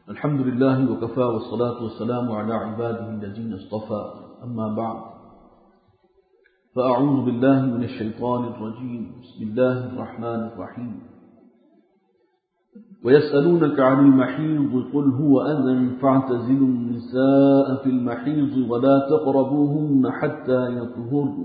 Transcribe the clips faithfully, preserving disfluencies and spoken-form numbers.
الحمد لله وكفى والصلاة والسلام على عباده الذين اصطفى أما بعد فأعوذ بالله من الشيطان الرجيم بسم الله الرحمن الرحيم ويسألونك عن المحيض قل هو أذى فاعتزلوا النساء في المحيض ولا تقربوهن حتى يطهرن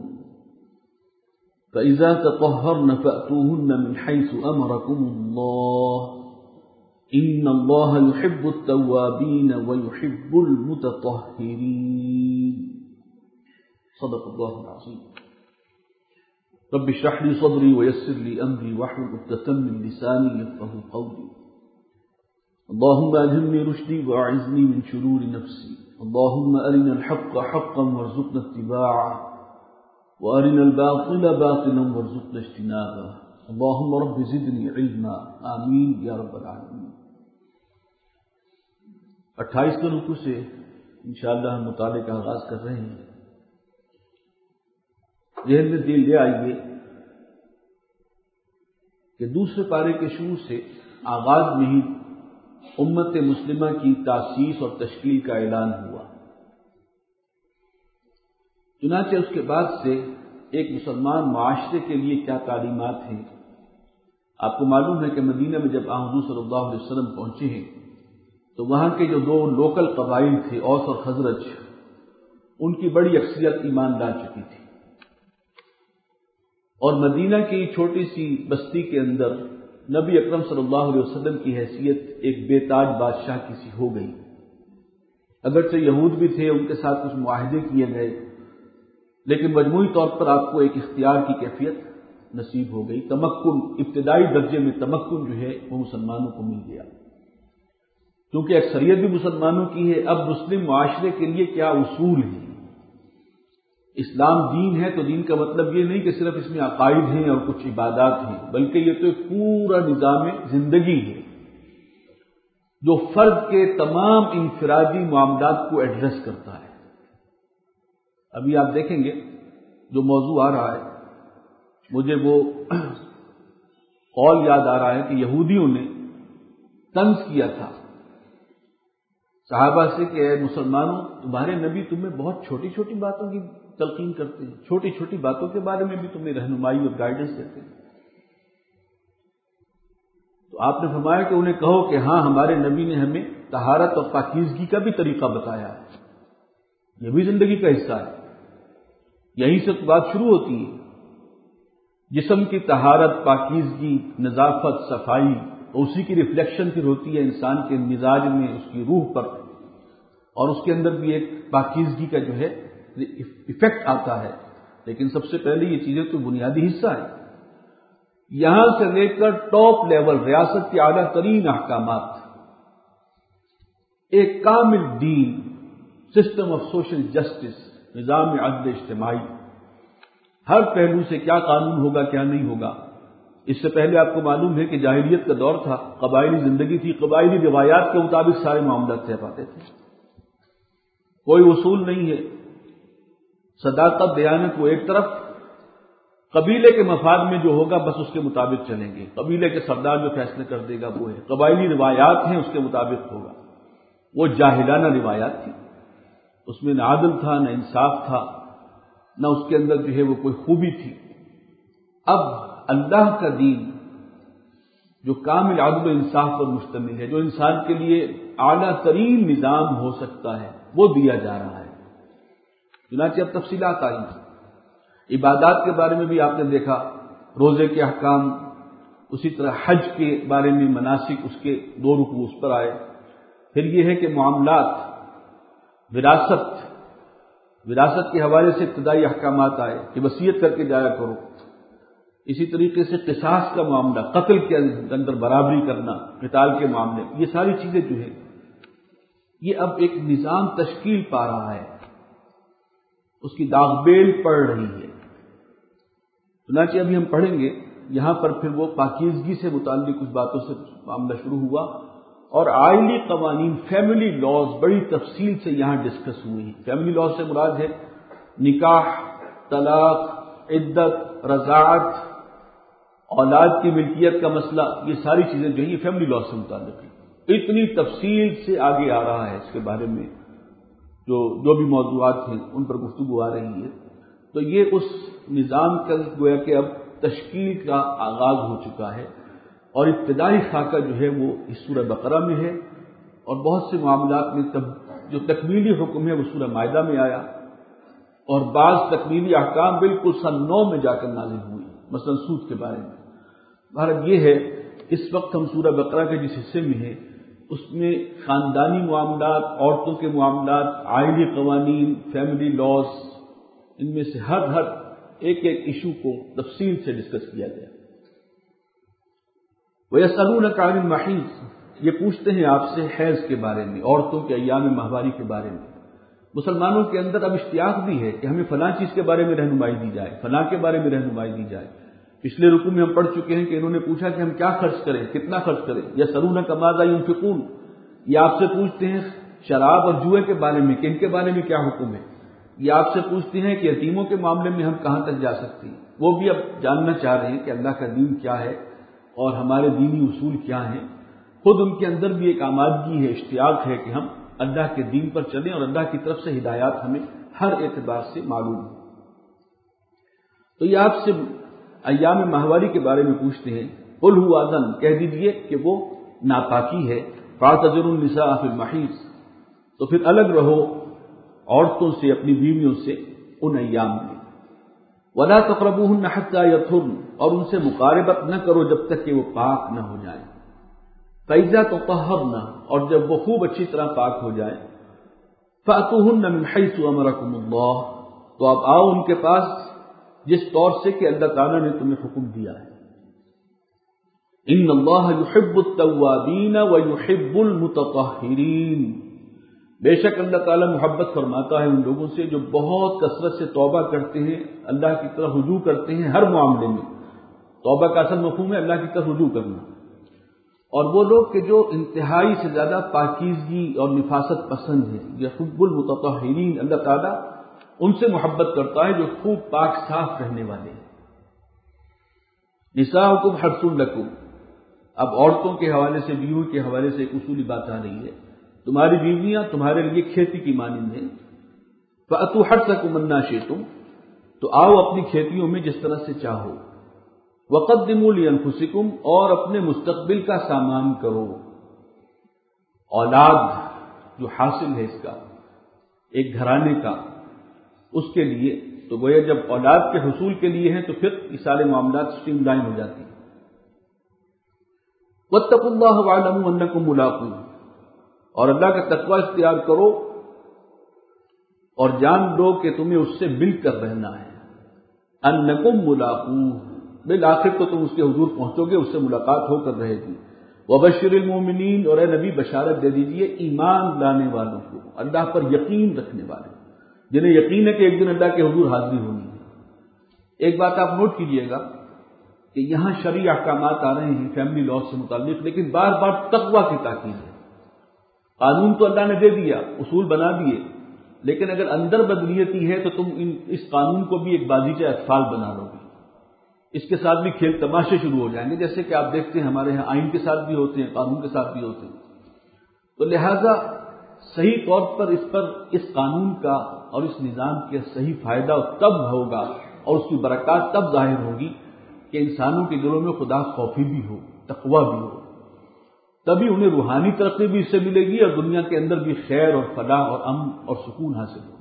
فإذا تطهرن فأتوهن من حيث أمركم الله إن الله يحب التوابين ويحب المتطهرين صدق الله العظيم رب اشرح لي صدري ويسر لي أمري واحلل عقدة من لساني يفقهوا قولي اللهم ألهمني رشدي وأعذني من شرور نفسي اللهم أرنا الحق حقا وارزقنا اتباعه وأرنا الباطل باطلا وارزقنا اجتنابه اللهم رب زدني علما آمین یا رب العالمین۔ اٹھائیسویں رکوع سے انشاءاللہ ہم مطالعے کا آغاز کر رہے ہیں۔ ذہن میں دل لے آئیے کہ دوسرے پارے کے شروع سے آغاز میں ہی امت مسلمہ کی تاسیس اور تشکیل کا اعلان ہوا۔ چنانچہ اس کے بعد سے ایک مسلمان معاشرے کے لیے کیا تعلیمات ہیں۔ آپ کو معلوم ہے کہ مدینہ میں جب آن حضور صلی اللہ علیہ وسلم پہنچے ہیں تو وہاں کے جو دو لوکل قبائل تھے اوس اور خزرج، ان کی بڑی اکثریت ایمان لا چکی تھی، اور مدینہ کی چھوٹی سی بستی کے اندر نبی اکرم صلی اللہ علیہ وسلم کی حیثیت ایک بے تاج بادشاہ کی سی ہو گئی۔ اگرچہ یہود بھی تھے، ان کے ساتھ کچھ معاہدے کیے گئے، لیکن مجموعی طور پر آپ کو ایک اختیار کی کیفیت نصیب ہو گئی۔ تمکن، ابتدائی درجے میں تمکن جو ہے وہ مسلمانوں کو مل گیا، کیونکہ اکثریت بھی مسلمانوں کی ہے۔ اب مسلم معاشرے کے لیے کیا اصول ہیں؟ اسلام دین ہے تو دین کا مطلب یہ نہیں کہ صرف اس میں عقائد ہیں اور کچھ عبادات ہیں، بلکہ یہ تو ایک پورا نظام زندگی ہے جو فرد کے تمام انفرادی معاملات کو ایڈریس کرتا ہے۔ ابھی آپ دیکھیں گے جو موضوع آ رہا ہے، مجھے وہ قول یاد آ رہا ہے کہ یہودیوں نے طنز کیا تھا صحابہ سے کہ اے مسلمانوں، تمہارے نبی تمہیں بہت چھوٹی چھوٹی باتوں کی تلقین کرتے ہیں، چھوٹی چھوٹی باتوں کے بارے میں بھی تمہیں رہنمائی اور گائیڈنس دیتے ہیں۔ تو آپ نے فرمایا کہ انہیں کہو کہ ہاں، ہمارے نبی نے ہمیں طہارت اور پاکیزگی کا بھی طریقہ بتایا ہے، یہ بھی زندگی کا حصہ ہے۔ یہیں سے بات شروع ہوتی ہے۔ جسم کی طہارت، پاکیزگی، نظافت، صفائی، اسی کی ریفلیکشن پھر ہوتی ہے انسان کے مزاج میں، اس کی روح پر، اور اس کے اندر بھی ایک پاکیزگی کا جو ہے ایفیکٹ آتا ہے۔ لیکن سب سے پہلے یہ چیزیں تو بنیادی حصہ ہے۔ یہاں سے لے کر ٹاپ لیول ریاست کے اعلیٰ ترین احکامات، ایک کامل دین، سسٹم آف سوشل جسٹس، نظام عدل اجتماعی، ہر پہلو سے کیا قانون ہوگا کیا نہیں ہوگا۔ اس سے پہلے آپ کو معلوم ہے کہ جاہلیت کا دور تھا، قبائلی زندگی تھی، قبائلی روایات کے مطابق سارے معاملات طے پاتے تھے، کوئی اصول نہیں ہے۔ صداقت، دیانت وہ ایک طرف، قبیلے کے مفاد میں جو ہوگا بس اس کے مطابق چلیں گے، قبیلے کے سردار جو فیصلے کر دے گا وہ ہے، قبائلی روایات ہیں اس کے مطابق ہوگا۔ وہ جاہلانہ روایات تھی، اس میں نہ عدل تھا، نہ انصاف تھا، نہ اس کے اندر جو ہے وہ کوئی خوبی تھی۔ اب اللہ کا دین جو کامل عدل و انصاف پر مشتمل ہے، جو انسان کے لیے اعلیٰ ترین نظام ہو سکتا ہے، وہ دیا جا رہا ہے۔ چنانچہ اب تفصیلات آئی، عبادات کے بارے میں بھی آپ نے دیکھا، روزے کے احکام، اسی طرح حج کے بارے میں مناسک، اس کے دو رکوع اس پر آئے۔ پھر یہ ہے کہ معاملات، وراثت، وراثت کے حوالے سے ابتدائی احکامات آئے کہ وصیت کر کے جایا کرو۔ اسی طریقے سے قصاص کا معاملہ، قتل کے اندر برابری کرنا، قتال کے معاملے، یہ ساری چیزیں جو ہیں یہ اب ایک نظام تشکیل پا رہا ہے، اس کی داغ بیل پڑ رہی ہے۔ چنانچہ ابھی ہم پڑھیں گے یہاں پر پھر وہ پاکیزگی سے متعلق کچھ باتوں سے معاملہ شروع ہوا، اور آئلی قوانین، فیملی لاز بڑی تفصیل سے یہاں ڈسکس ہوئی ہیں۔ فیملی لاز سے مراد ہے نکاح، طلاق، عدت، رضاعت، اولاد کی ملکیت کا مسئلہ، یہ ساری چیزیں جو ہیں یہ فیملی لاز سے متعلق ہیں۔ اتنی تفصیل سے آگے آ رہا ہے اس کے بارے میں، جو جو بھی موضوعات ہیں ان پر گفتگو آ رہی ہے. تو یہ اس نظام کا گویا کہ اب تشکیل کا آغاز ہو چکا ہے، اور ابتدائی خاکہ جو ہے وہ اس سورہ بقرہ میں ہے، اور بہت سے معاملات میں تب جو تکمیلی حکم ہے وہ سورہ مائدہ میں آیا، اور بعض تکمیلی احکام بالکل سن نو میں جا کر نازل ہوئی، مثلا سود کے بارے میں. بھارت یہ ہے اس وقت ہم سورہ بقرہ کے جس حصے میں ہیں اس میں خاندانی معاملات، عورتوں کے معاملات، عائلی قوانین، فیملی لاز، ان میں سے ہر ہر ایک ایک ایشو کو تفصیل سے ڈسکس کیا گیا. وَيَسْأَلُونَكَ عَنِ الْمَحِيضِ، یہ پوچھتے ہیں آپ سے حیض کے بارے میں، عورتوں کے ایام ماہواری کے بارے میں. مسلمانوں کے اندر اب اشتیاق بھی ہے کہ ہمیں فلاں چیز کے بارے میں رہنمائی دی جائے، فلاں کے بارے میں رہنمائی دی جائے. پچھلے رکوع میں ہم پڑھ چکے ہیں کہ انہوں نے پوچھا کہ ہم کیا خرچ کریں، کتنا خرچ کریں. یسألونک ماذا ينفقون، یہ آپ سے پوچھتے ہیں شراب اور جوئے کے بارے میں کہ ان کے بارے میں کیا حکم ہے. یہ آپ سے پوچھتے ہیں کہ یتیموں کے معاملے میں ہم کہاں تک جا سکتے ہیں. وہ بھی اب جاننا چاہ رہے ہیں کہ اللہ کا دین کیا ہے اور ہمارے دینی اصول کیا ہیں. خود ان کے اندر بھی ایک آمادگی ہے، اشتیاق ہے کہ ہم اللہ کے دین پر چلیں، اور اللہ کی طرف سے ہدایات ہمیں ہر اعتبار سے معلوم ہے. تو یہ آپ سے ایام ماہواری کے بارے میں پوچھتے ہیں. قل هو اذن، کہہ دیجئے کہ وہ ناپاکی ہے. فاعتزلوا النساء فی المحیض، تو پھر الگ رہو عورتوں سے، اپنی بیویوں سے ان ایام میں. ولا تقربوهن حتى يطهرن، اور ان سے مقاربت نہ کرو جب تک کہ وہ پاک نہ ہو جائیں. فإذا تطہرن، اور جب وہ خوب اچھی طرح پاک ہو جائیں. فأتوهن من حيث أمركم الله، تو آپ آؤ ان کے پاس جس طور سے کہ اللہ تعالیٰ نے تمہیں حکم دیا ہے. ان اللہ یحب التوابین ویحب المتطہرین، بے شک اللہ تعالیٰ محبت فرماتا ہے ان لوگوں سے جو بہت کثرت سے توبہ کرتے ہیں، اللہ کی طرف رجوع کرتے ہیں ہر معاملے میں. توبہ کا اصل مفہوم ہے اللہ کی طرف رجوع کرنا. اور وہ لوگ کہ جو انتہائی سے زیادہ پاکیزگی اور نفاست پسند ہیں، یحب المتطہرین، اللہ تعالیٰ ان سے محبت کرتا ہے جو خوب پاک صاف رہنے والے ہیں. نساؤکم حرث لکم، اب عورتوں کے حوالے سے، بیوی کے حوالے سے ایک اصولی بات آ رہی ہے. تمہاری بیویاں تمہارے لیے کھیتی کی مانند ہیں. فأتوا حرثکم انا شئتم، تو آؤ اپنی کھیتیوں میں جس طرح سے چاہو. وقدموا لانفسکم، اور اپنے مستقبل کا سامان کرو. اولاد جو حاصل ہے اس کا، ایک گھرانے کا، اس کے لیے تو گویا جب اولاد کے حصول کے لیے ہیں تو پھر یہ سارے معاملات اسٹریم لائن ہو جاتی ہیں. واتقوا اللہ واعلموا انکم ملاقوہ، اور اللہ کا تقوی اختیار کرو اور جان لو کہ تمہیں اس سے مل کر رہنا ہے. انکم ملاقوہ، بالآخر تو تم اس کے حضور پہنچو گے، اس سے ملاقات ہو کر رہے گی. وبشر المؤمنین، اور اے نبی بشارت دے دیجئے ایمان لانے والوں کو، اللہ پر یقین رکھنے والے جنہیں یقین ہے کہ ایک دن اللہ کے حضور حاضری ہونی ہے. ایک بات آپ نوٹ کیجئے گا کہ یہاں شرعی احکامات آ رہے ہیں فیملی لاء سے متعلق، لیکن بار بار تقوی کی تاکید ہے. قانون تو اللہ نے دے دیا، اصول بنا دیے، لیکن اگر اندر بدنیتی ہے تو تم ان اس قانون کو بھی ایک بازیچہ اطفال بنا لو گے. اس کے ساتھ بھی کھیل تماشے شروع ہو جائیں گے، جیسے کہ آپ دیکھتے ہیں ہمارے یہاں آئین کے ساتھ بھی ہوتے ہیں، قانون کے ساتھ بھی ہوتے ہیں. تو لہذا صحیح طور پر اس پر اس قانون کا اور اس نظام کا صحیح فائدہ تب ہوگا اور اس کی برکات تب ظاہر ہوگی کہ انسانوں کے دلوں میں خدا خوفی بھی ہو، تقوی بھی ہو. تبھی انہیں روحانی ترقی بھی اس سے ملے گی اور دنیا کے اندر بھی خیر اور فلاح اور امن اور سکون حاصل ہو.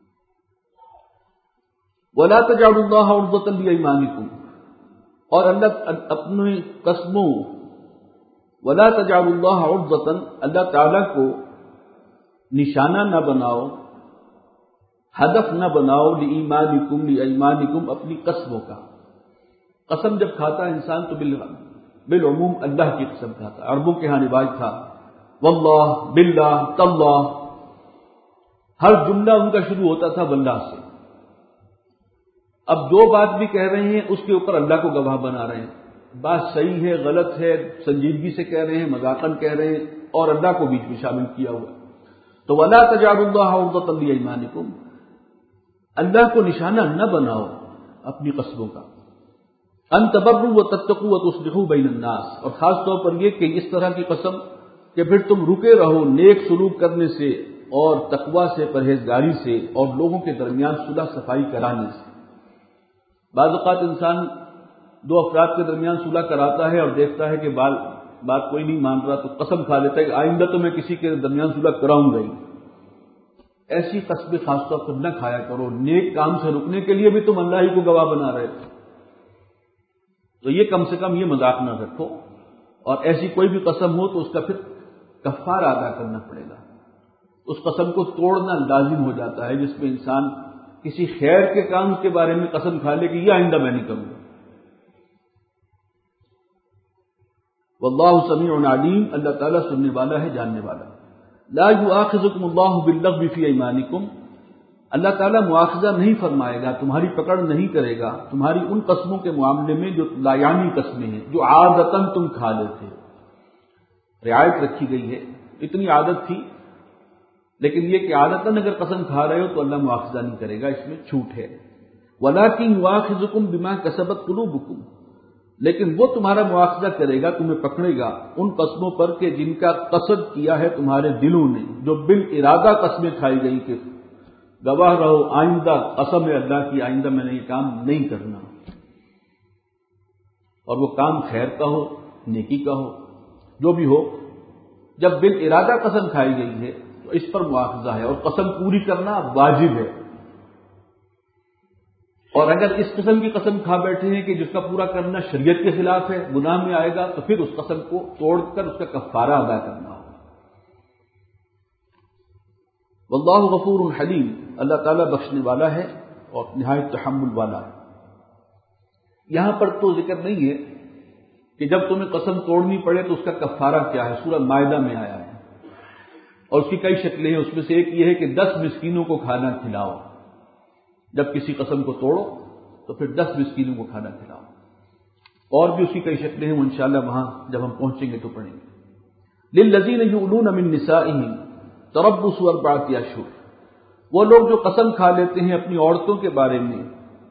وَلَا تَجْعَلُوا اللَّهَ عُرْضَةً لِأَيْمَانِكُمْ، اور اللہ اپنی قسموں، وَلَا تَجْعَلُوا اللَّهَ عُرْضَةً، اللہ تعالیٰ کو نشانہ نہ بناؤ، ہدف نہ بناؤ، لِإِيمَانِكُمْ لِأَيْمَانِكُمْ، اپنی قسموں کا. قسم جب کھاتا ہے انسان تو بالعموم اللہ کی قسم کھاتا ہے. عربوں کے ہاں رواج تھا واللہ، باللہ، تاللہ، ہر جملہ ان کا شروع ہوتا تھا واللہ سے. اب جو بات بھی کہہ رہے ہیں اس کے اوپر اللہ کو گواہ بنا رہے ہیں. بات صحیح ہے، غلط ہے، سنجیدگی سے کہہ رہے ہیں، مذاقاً کہہ رہے ہیں، اور اللہ کو بیچ میں شامل کیا ہوا. تو وَلَا تَجْعَلُوا اللَّهَ عُرْضَةً لِأَيْمَانِكُمْ، اللہ کو نشانہ نہ بناؤ اپنی قسموں کا. ان تبروا وتتقوا وتصلحوا بین الناس، اور خاص طور پر یہ کہ اس طرح کی قسم کہ پھر تم رکے رہو نیک سلوک کرنے سے اور تقوی سے، پرہیزگاری سے، اور لوگوں کے درمیان صلح صفائی کرانے سے۔ بعض اوقات انسان دو افراد کے درمیان صلح کراتا ہے اور دیکھتا ہے کہ بال بات کوئی نہیں مان رہا تو قسم کھا لیتا ہے کہ آئندہ تو میں کسی کے درمیان صلح کراؤں گا ہی۔ ایسی قسمیں خاص طور پر نہ کھایا کرو، نیک کام سے رکنے کے لیے بھی تم اللہ ہی کو گواہ بنا رہے تھے، تو یہ کم سے کم یہ مذاق نہ رکھو، اور ایسی کوئی بھی قسم ہو تو اس کا پھر کفارہ ادا کرنا پڑے گا۔ اس قسم کو توڑنا لازم ہو جاتا ہے، جس میں انسان کسی خیر کے کام کے بارے میں قسم کھا لے کہ یہ آئندہ میں نہیں کروں گا۔ واللہ سمیع علیم، اللہ تعالیٰ سننے والا ہے، جاننے والا۔ لا یؤاخذکم اللہ باللغو فی ایمانکم، اللہ تعالیٰ مؤاخذہ نہیں فرمائے گا، تمہاری پکڑ نہیں کرے گا تمہاری ان قسموں کے معاملے میں جو لایانی قسمیں ہیں، جو عادتاً تم کھا لیتے ہو۔ رعایت رکھی گئی ہے، اتنی عادت تھی، لیکن یہ کہ عادتاً اگر قسم کھا رہے ہو تو اللہ مؤاخذہ نہیں کرے گا، اس میں چھوٹ ہے۔ وَلَٰكِن يُؤَاخِذُكُم بِمَا كَسَبَتْ قُلُوبُكُم، لیکن وہ تمہارا مؤاخذہ کرے گا، تمہیں پکڑے گا ان قسموں پر کہ جن کا قصد کیا ہے تمہارے دلوں نے، جو بالارادہ قسمیں کھائی گئی کہ گواہ رہو آئندہ، قسم ہے اللہ کی آئندہ میں نے یہ کام نہیں کرنا، اور وہ کام خیر کا ہو، نیکی کا ہو، جو بھی ہو، جب بالارادہ قسم کھائی گئی ہے تو اس پر مؤاخذہ ہے، اور قسم پوری کرنا واجب ہے۔ اور اگر اس قسم کی قسم کھا بیٹھے ہیں کہ جس کا پورا کرنا شریعت کے خلاف ہے، گناہ میں آئے گا، تو پھر اس قسم کو توڑ کر اس کا کفارہ ادا کرنا ہوگا۔ واللہ غفور حلیم، اللہ تعالیٰ بخشنے والا ہے اور نہایت تحمل والا ہے۔ یہاں پر تو ذکر نہیں ہے کہ جب تمہیں قسم توڑنی پڑے تو اس کا کفارہ کیا ہے، سورہ مائدہ میں آیا ہے، اور اس کی کئی شکلیں ہیں۔ اس میں سے ایک یہ ہے کہ دس مسکینوں کو کھانا کھلاؤ، جب کسی قسم کو توڑو تو پھر دس مسکینوں کو کھانا کھلاؤ، اور بھی اس کی کئی شکلیں ہیں، وہ انشاءاللہ وہاں جب ہم پہنچیں گے تو پڑھیں گے۔ للذین یؤلون من نسائہم تربص اربعۃ اشہر، وہ لوگ جو قسم کھا لیتے ہیں اپنی عورتوں کے بارے میں،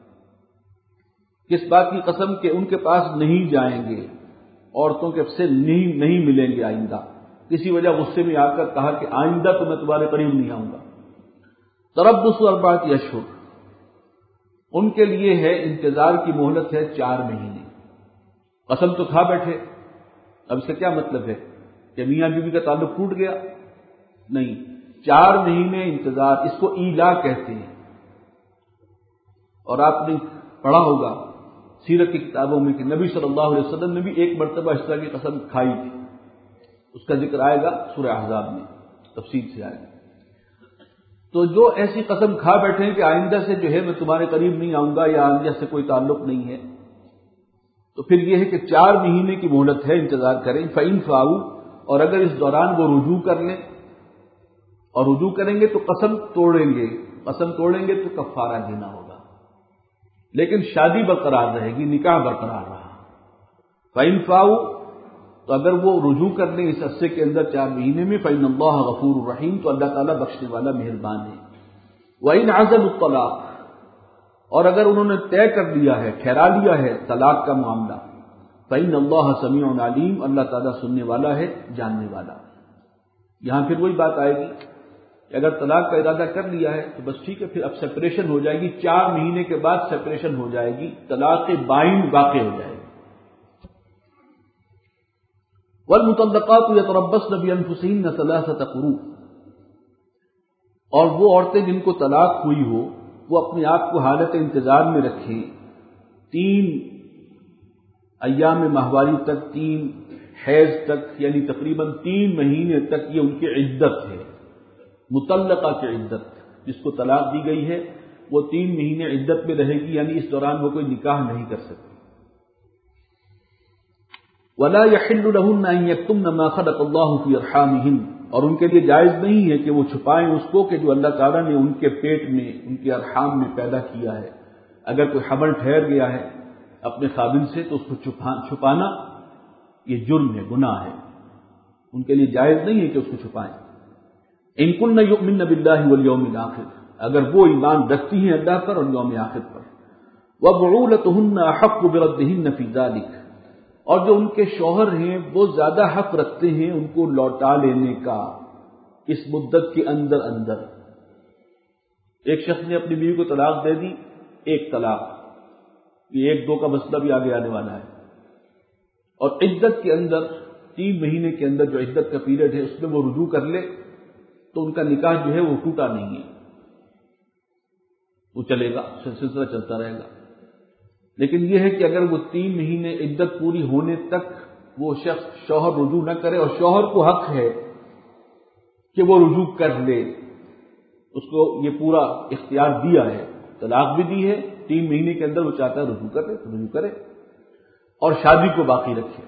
کس بات کی قسم کہ ان کے پاس نہیں جائیں گے، عورتوں کے سے نہیں نہیں ملیں گے آئندہ، کسی وجہ غصے میں آ کر کہا کہ آئندہ تو میں تمہارے قریب نہیں آؤں گا۔ تربص اربعۃ اشہر، ان کے لیے ہے انتظار کی مہلت ہے چار مہینے۔ قسم تو کھا بیٹھے، اب اس کا کیا مطلب ہے کہ میاں بیوی کا تعلق ٹوٹ گیا؟ نہیں، چار مہینے انتظار، اس کو ایلا کہتے ہیں۔ اور آپ نے پڑھا ہوگا سیرت کی کتابوں میں کہ نبی صلی اللہ علیہ وسلم نے بھی ایک مرتبہ اس طرح کی قسم کھائی تھی، اس کا ذکر آئے گا سورہ احزاب میں، تفصیل سے آئے گا۔ تو جو ایسی قسم کھا بیٹھے ہیں کہ آئندہ سے جو ہے میں تمہارے قریب نہیں آؤں گا یا آئندہ سے کوئی تعلق نہیں ہے، تو پھر یہ ہے کہ چار مہینے کی مہلت ہے، انتظار کریں۔ فَإِن فَاؤوا، اور اگر اس دوران وہ رجوع کر لیں، اور رجوع کریں گے تو قسم توڑیں گے، قسم توڑیں گے تو کفارہ دینا ہوگا، لیکن شادی برقرار رہے گی، نکاح برقرار رہا۔ فَإِن فَاؤوا، تو اگر وہ رجوع کر لیں اس عرصے کے اندر چار مہینے میں، فَإِنَّ اللَّهَ غَفُورٌ رَحِيمٌ، تو اللہ تعالیٰ بخشنے والا مہربان ہے۔ وَإِنْ عَزَمُوا الطَّلَاقَ، اور اگر انہوں نے طے کر لیا ہے، ٹھہرا لیا ہے طلاق کا معاملہ، فَإِنَّ اللَّهَ سَمِيعٌ عَلِيمٌ، اللہ تعالیٰ سننے والا ہے، جاننے والا۔ یہاں پھر وہی بات آئے گی کہ اگر طلاق کا ارادہ کر لیا ہے تو بس ٹھیک ہے، پھر اب سپریشن ہو جائے گی، چار مہینے کے بعد سپریشن ہو جائے گی، طلاق بائن واقع ہو جائے گی۔ والمطلقات یتربصن بانفسهن ثلاثة قروء، اور وہ عورتیں جن کو طلاق ہوئی ہو وہ اپنے آپ کو حالت انتظار میں رکھیں تین ایام ماہواری تک، تین حیض تک، یعنی تقریباً تین مہینے تک یہ ان کی عدت ہے۔ مطلقہ کی عدت، جس کو طلاق دی گئی ہے وہ تین مہینے عدت میں رہے گی، یعنی اس دوران وہ کوئی نکاح نہیں کر سکتی۔ وَلَا يَحِلُّ لَهُنَّ أَن يَكْتُمْنَ مَا خَلَقَ اللَّهُ فِي أَرْحَامِهِنَّ، اور ان کے لیے جائز نہیں ہے کہ وہ چھپائیں اس کو کہ جو اللہ تعالیٰ نے ان کے پیٹ میں، ان کے ارحام میں پیدا کیا ہے۔ اگر کوئی حمل ٹھہر گیا ہے اپنے خاوند سے تو اس کو چھپانا یہ جرم ہے، گناہ ہے، ان کے لیے جائز نہیں ہے کہ اس کو چھپائیں۔ إِن كُنَّ يُؤْمِنَّ بِاللَّهِ وَالْيَوْمِ الْآخِرِ، اگر وہ ایمان رکھتی ہیں اللہ پر اور یوم آخر پر۔ وَبُعُولَتُهُنَّ أَحَقُّ بِرَدِّهِنَّ فِي ذَلِكَ، اور جو ان کے شوہر ہیں وہ زیادہ حق رکھتے ہیں ان کو لوٹا لینے کا اس مدت کے اندر اندر. ایک شخص نے اپنی بیوی کو طلاق دے دی، ایک طلاق، یہ ایک دو کا مسئلہ بھی آگے آنے والا ہے، اور عدت کے اندر تین مہینے کے اندر جو عدت کا پیریڈ ہے اس میں وہ رجوع کر لے تو ان کا نکاح جو ہے وہ ٹوٹا نہیں ہے، وہ چلے گا، سلسلہ چلتا رہے گا. لیکن یہ ہے کہ اگر وہ تین مہینے عدت پوری ہونے تک وہ شخص شوہر رجوع نہ کرے، اور شوہر کو حق ہے کہ وہ رجوع کر لے، اس کو یہ پورا اختیار دیا ہے، طلاق بھی دی ہے، تین مہینے کے اندر وہ چاہتا ہے رجوع کرے تو رجوع کرے اور شادی کو باقی رکھے.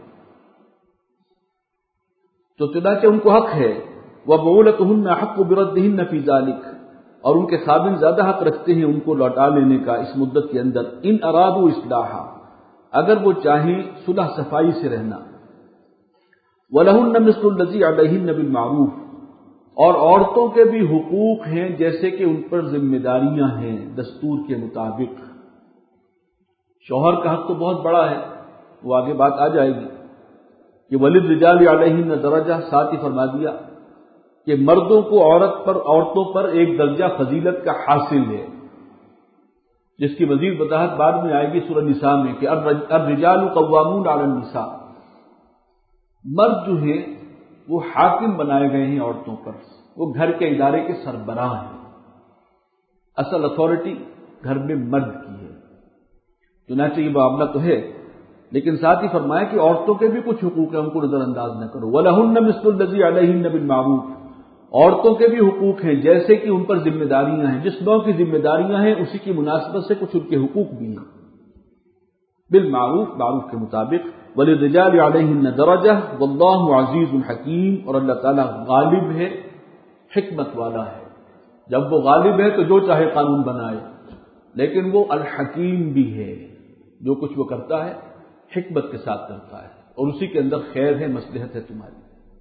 تو چنانچہ ان کو حق ہے وَبُعُولَتُهُنَّ أَحَقُّ بِرَدِّهِنَّ فِي ذَلِكَ، اور ان کے خاوند زیادہ حق رکھتے ہیں ان کو لوٹا لینے کا اس مدت کے اندر. ان ارادوا اصلاحا، اگر وہ چاہیں صلح صفائی سے رہنا. وَلَهُنَّ مِثْلُ الَّذِي عَلَيْهِنَّ بِالْمَعْرُوفِ، اور عورتوں کے بھی حقوق ہیں جیسے کہ ان پر ذمہ داریاں ہیں دستور کے مطابق. شوہر کا حق تو بہت بڑا ہے، وہ آگے بات آ جائے گی کہ وَلِلرِّجَالِ عَلَيْهِنَّ دَرَجَةٌ، ساتھ ہی فرما دیا کہ مردوں کو عورت پر عورتوں پر ایک درجہ فضیلت کا حاصل ہے، جس کی مزید وضاحت بعد میں آئے گی سورہ نساء میں کہ الرجال قوامون علی النساء، مرد جو ہیں وہ حاکم بنائے گئے ہیں عورتوں پر، وہ گھر کے ادارے کے سربراہ ہیں، اصل اتھارٹی گھر میں مرد کی ہے. چنانچہ یہ معاملہ تو ہے، لیکن ساتھ ہی فرمایا کہ عورتوں کے بھی کچھ حقوق ہیں، ان کو نظر انداز نہ کرو. وَلَهُنَّ مِثْلُ الَّذِي عَلَيْهِنَّ بِالْمَعْرُوفِ، عورتوں کے بھی حقوق ہیں جیسے کہ ان پر ذمہ داریاں ہیں، جس نوع کی ذمہ داریاں ہیں اسی کی مناسبت سے کچھ ان کے حقوق بھی ہیں. بالمعروف، معروف کے مطابق. وَلِلرِّجَالِ عَلَيْهِنَّ دَرَجَةٌ وَاللَّهُ عَزِيزٌ حَكِيمٌ، اور اللہ تعالیٰ غالب ہے، حکمت والا ہے. جب وہ غالب ہے تو جو چاہے قانون بنائے، لیکن وہ الحکیم بھی ہے، جو کچھ وہ کرتا ہے حکمت کے ساتھ کرتا ہے، اور اسی کے اندر خیر ہے، مصلحت ہے تمہاری.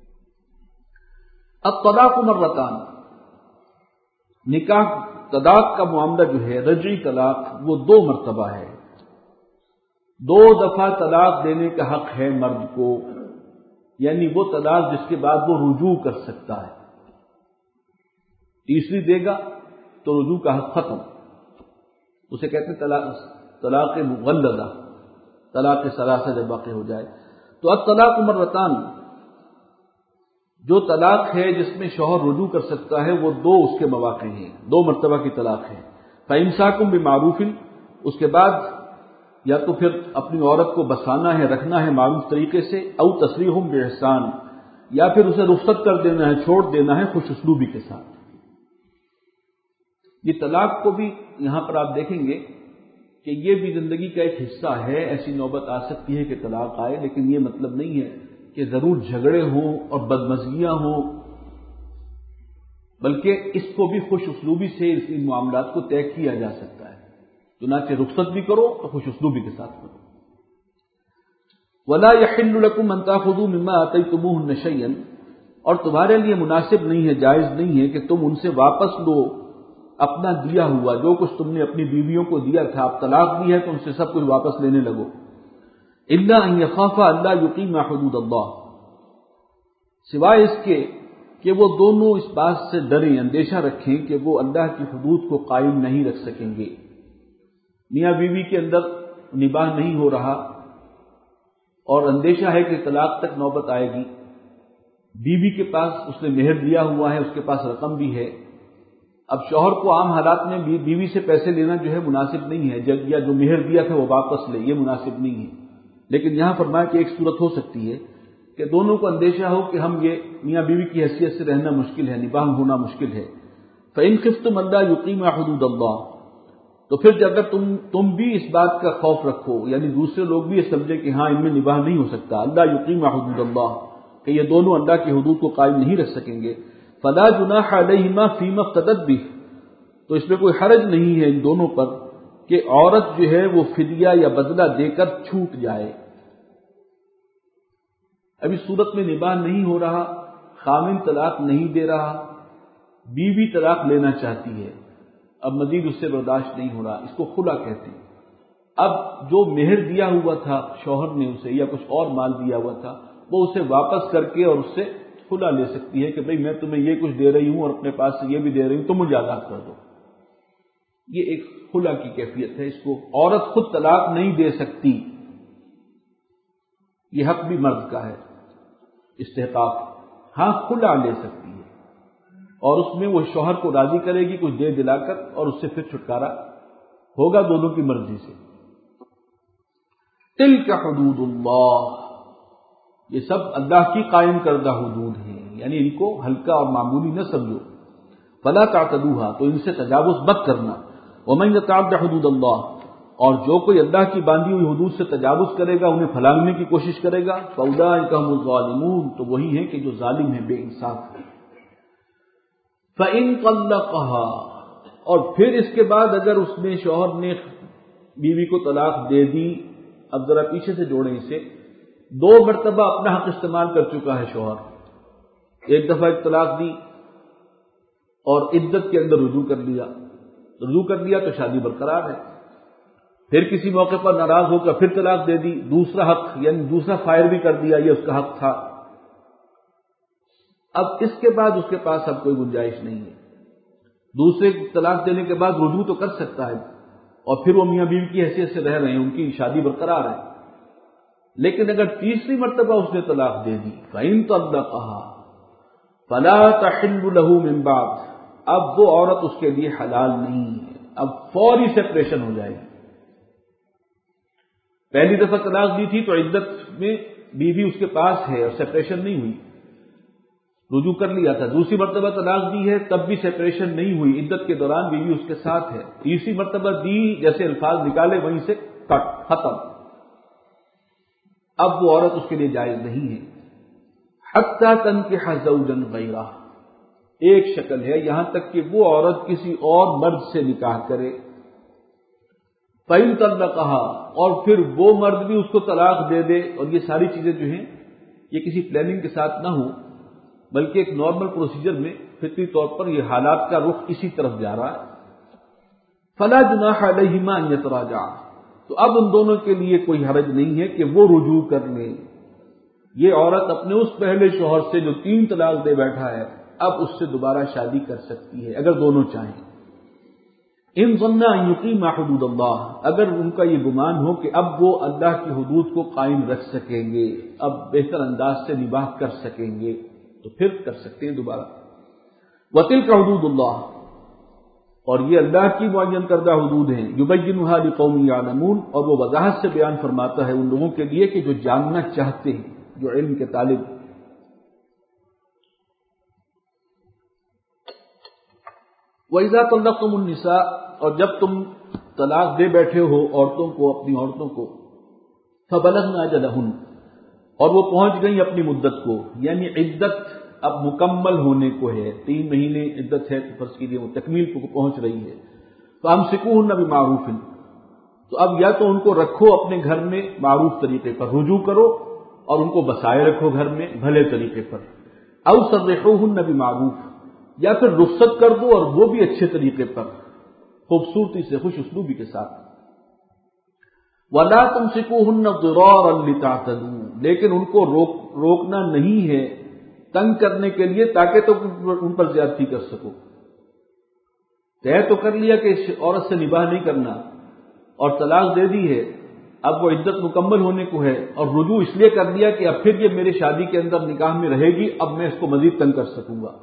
الطلاق مرتان، نکاح طلاق کا معاملہ جو ہے رجعی طلاق وہ دو مرتبہ ہے، دو دفعہ طلاق دینے کا حق ہے مرد کو، یعنی وہ طلاق جس کے بعد وہ رجوع کر سکتا ہے. تیسری دے گا تو رجوع کا حق ختم، اسے کہتے ہیں طلاق طلاق مغلظہ، طلاق ثلاثہ جب واقع ہو جائے. تو الطلاق مرتان، جو طلاق ہے جس میں شوہر رجوع کر سکتا ہے وہ دو اس کے مواقع ہیں، دو مرتبہ کی طلاق ہے. فَإِمْسَاكٌ بِمَعْرُوفٍ، اس کے بعد یا تو پھر اپنی عورت کو بسانا ہے، رکھنا ہے معروف طریقے سے، او تسریح بِإِحْسَان، یا پھر اسے رخصت کر دینا ہے، چھوڑ دینا ہے خوش اسلوبی کے ساتھ. یہ طلاق کو بھی یہاں پر آپ دیکھیں گے کہ یہ بھی زندگی کا ایک حصہ ہے. ایسی نوبت آ سکتی ہے کہ طلاق آئے، لیکن یہ مطلب نہیں ہے کہ ضرور جھگڑے ہوں اور بدمزگیاں ہوں، بلکہ اس کو بھی خوش اسلوبی سے ان معاملات کو طے کیا جا سکتا ہے. چنانچہ رخصت بھی کرو تو خوش اسلوبی کے ساتھ کرو. وَلَا يَحِلُّ لَكُمْ أَن تَأْخُذُوا مِمَّا آتَيْتُمُوهُنَّ شَيْئًا، اور تمہارے لیے مناسب نہیں ہے، جائز نہیں ہے کہ تم ان سے واپس لو اپنا دیا ہوا، جو کچھ تم نے اپنی بیویوں کو دیا تھا، اب طلاق دی ہے تو ان سے سب کچھ واپس لینے لگو. إِلَّا أَن يَخَافَا أَلَّا يُقِيمَا حُدُودَ اللَّهِ، سوائے اس کے کہ وہ دونوں اس بات سے ڈریں، اندیشہ رکھیں کہ وہ اللہ کی حدود کو قائم نہیں رکھ سکیں گے. میاں بیوی کے اندر نباہ نہیں ہو رہا اور اندیشہ ہے کہ طلاق تک نوبت آئے گی. بیوی کے پاس اس نے مہر دیا ہوا ہے، اس کے پاس رقم بھی ہے. اب شوہر کو عام حالات میں بیوی سے پیسے لینا جو ہے مناسب نہیں ہے، جب یا جو مہر دیا تھا وہ واپس لے، یہ مناسب نہیں ہے. لیکن یہاں فرمایا کہ ایک صورت ہو سکتی ہے کہ دونوں کو اندیشہ ہو کہ ہم یہ میاں بیوی کی حیثیت سے رہنا مشکل ہے، نباہ ہونا مشکل ہے. فَإِنْ خِفْتُمْ أَلَّا يُقِيمَا حُدُودَ اللَّهِ، تو پھر جب اگر تم تم بھی اس بات کا خوف رکھو، یعنی دوسرے لوگ بھی یہ سمجھے کہ ہاں ان میں نباہ نہیں ہو سکتا، اللہ یقیم حدود اللہ، کہ یہ دونوں اللہ کی حدود کو قائم نہیں رکھ سکیں گے، فلا جناح علیہما فیما افتدت بہ، تو اس میں کوئی حرج نہیں ہے ان دونوں پر کہ عورت جو ہے وہ فدیہ یا بدلہ دے کر چھوٹ جائے. ابھی صورت میں نباہ نہیں ہو رہا، خاوند طلاق نہیں دے رہا، بیوی طلاق لینا چاہتی ہے، اب مزید اس سے برداشت نہیں ہو رہا، اس کو خلا کہتے ہیں. اب جو مہر دیا ہوا تھا شوہر نے اسے یا کچھ اور مال دیا ہوا تھا وہ اسے واپس کر کے اور اس سے کھلا لے سکتی ہے کہ بھئی میں تمہیں یہ کچھ دے رہی ہوں اور اپنے پاس سے یہ بھی دے رہی ہوں، تم مجھے آزاد کر دو۔ یہ ایک خلا کی کیفیت ہے، اس کو عورت خود طلاق نہیں دے سکتی، یہ حق بھی مرد کا ہے استحقاق، ہاں خلا لے سکتی ہے اور اس میں وہ شوہر کو راضی کرے گی کچھ دے دلا کر اور اس سے پھر چھٹکارا ہوگا دونوں کی مرضی سے۔ تلک حدود اللہ، یہ سب اللہ کی قائم کردہ حدود ہیں، یعنی ان کو ہلکا اور معمولی نہ سمجھو۔ فلا تعتدوها، تو ان سے تجاوز مت کرنا۔ ومن یتعد حدود اللہ، اور جو کوئی اللہ کی باندھی ہوئی حدود سے تجاوز کرے گا، انہیں پھلانگنے کی کوشش کرے گا، فاولئک هم الظالمون، تو وہی ہیں کہ جو ظالم ہیں، بے انصاف ہیں۔ فإن طلقها، اور پھر اس کے بعد اگر اس نے شوہر نے بیوی کو طلاق دے دی، اب ذرا پیچھے سے جوڑیں اسے، دو مرتبہ اپنا حق استعمال کر چکا ہے شوہر، ایک دفعہ ایک طلاق دی اور عدت کے اندر رجوع کر لیا، رجوع کر لیا تو شادی برقرار ہے، پھر کسی موقع پر ناراض ہو کر پھر طلاق دے دی، دوسرا حق یعنی دوسرا فائر بھی کر دیا، یہ اس کا حق تھا۔ اب اس کے بعد اس کے پاس اب کوئی گنجائش نہیں ہے، دوسرے طلاق دینے کے بعد رجوع تو کر سکتا ہے اور پھر وہ میاں بیوی کی حیثیت سے رہ رہے ہیں، ان کی شادی برقرار ہے، لیکن اگر تیسری مرتبہ اس نے طلاق دے دی، فإن طلقها فلا تحل له من بعد، اب وہ عورت اس کے لیے حلال نہیں ہے، اب فوری سپریشن ہو جائے گی۔ پہلی دفعہ طلاق دی تھی تو عدت میں بیوی اس کے پاس ہے اور سپریشن نہیں ہوئی، رجوع کر لیا تھا، دوسری مرتبہ طلاق دی ہے تب بھی سپریشن نہیں ہوئی، عدت کے دوران بیوی اس کے ساتھ ہے، تیسری مرتبہ دی جیسے الفاظ نکالے وہیں سے کٹ ختم، اب وہ عورت اس کے لیے جائز نہیں ہے۔ حتی تنکح زوجا غیرہ، ایک شکل ہے یہاں تک کہ وہ عورت کسی اور مرد سے نکاح کرے، فإن طلقها، اور پھر وہ مرد بھی اس کو طلاق دے دے، اور یہ ساری چیزیں جو ہیں یہ کسی پلاننگ کے ساتھ نہ ہو بلکہ ایک نارمل پروسیجر میں فطری طور پر یہ حالات کا رخ اسی طرف جا رہا ہے، فلا جناح علیہما ان یتراجعا، تو اب ان دونوں کے لیے کوئی حرج نہیں ہے کہ وہ رجوع کر لیں، یہ عورت اپنے اس پہلے شوہر سے جو تین طلاق دے بیٹھا ہے اب اس سے دوبارہ شادی کر سکتی ہے اگر دونوں چاہیں۔ ان ظنا ان یقیما حدود اللہ، اگر ان کا یہ گمان ہو کہ اب وہ اللہ کی حدود کو قائم رکھ سکیں گے، اب بہتر انداز سے نباہ کر سکیں گے تو پھر کر سکتے ہیں دوبارہ۔ وتلک حدود اللہ، اور یہ اللہ کی معین کردہ حدود ہیں، یبینھا لقوم یعلمون، اور وہ وضاحت سے بیان فرماتا ہے ان لوگوں کے لیے کہ جو جاننا چاہتے ہیں، جو علم کے طالب۔ وَإِذَا طَلَّقْتُمُ النِّسَاءَ، اور جب تم طلاق دے بیٹھے ہو عورتوں کو، اپنی عورتوں کو، فَبَلَغْنَ أَجَلَهُنَّ، اور وہ پہنچ گئی اپنی مدت کو، یعنی عدت اب مکمل ہونے کو ہے، تین مہینے عدت ہے تو فرض کیجیے وہ تکمیل کو پہنچ رہی ہے، فَأَمْسِكُوهُنَّ بِمَعْرُوفٍ، تو اب یا تو ان کو رکھو اپنے گھر میں معروف طریقے پر، رجوع کرو اور ان کو بسائے رکھو گھر میں بھلے طریقے پر، أَوْ سَرِّحُوهُنَّ بِمَعْرُوفٍ، یا پھر رخصت کر دو اور وہ بھی اچھے طریقے پر، خوبصورتی سے، خوش اسلوبی کے ساتھ۔ وَلَا تُمْسِكُوهُنَّ ضِرَارًا لِتَعْتَدُوا، لیکن ان کو روک روکنا نہیں ہے تنگ کرنے کے لیے تاکہ تو ان پر زیادتی کر سکو۔ طے تو کر لیا کہ اس عورت سے نباہ نہیں کرنا اور طلاق دے دی ہے، اب وہ عدت مکمل ہونے کو ہے اور رجوع اس لیے کر دیا کہ اب پھر یہ میرے شادی کے اندر نکاح میں رہے گی، اب میں اس کو مزید تنگ کر سکوں گا،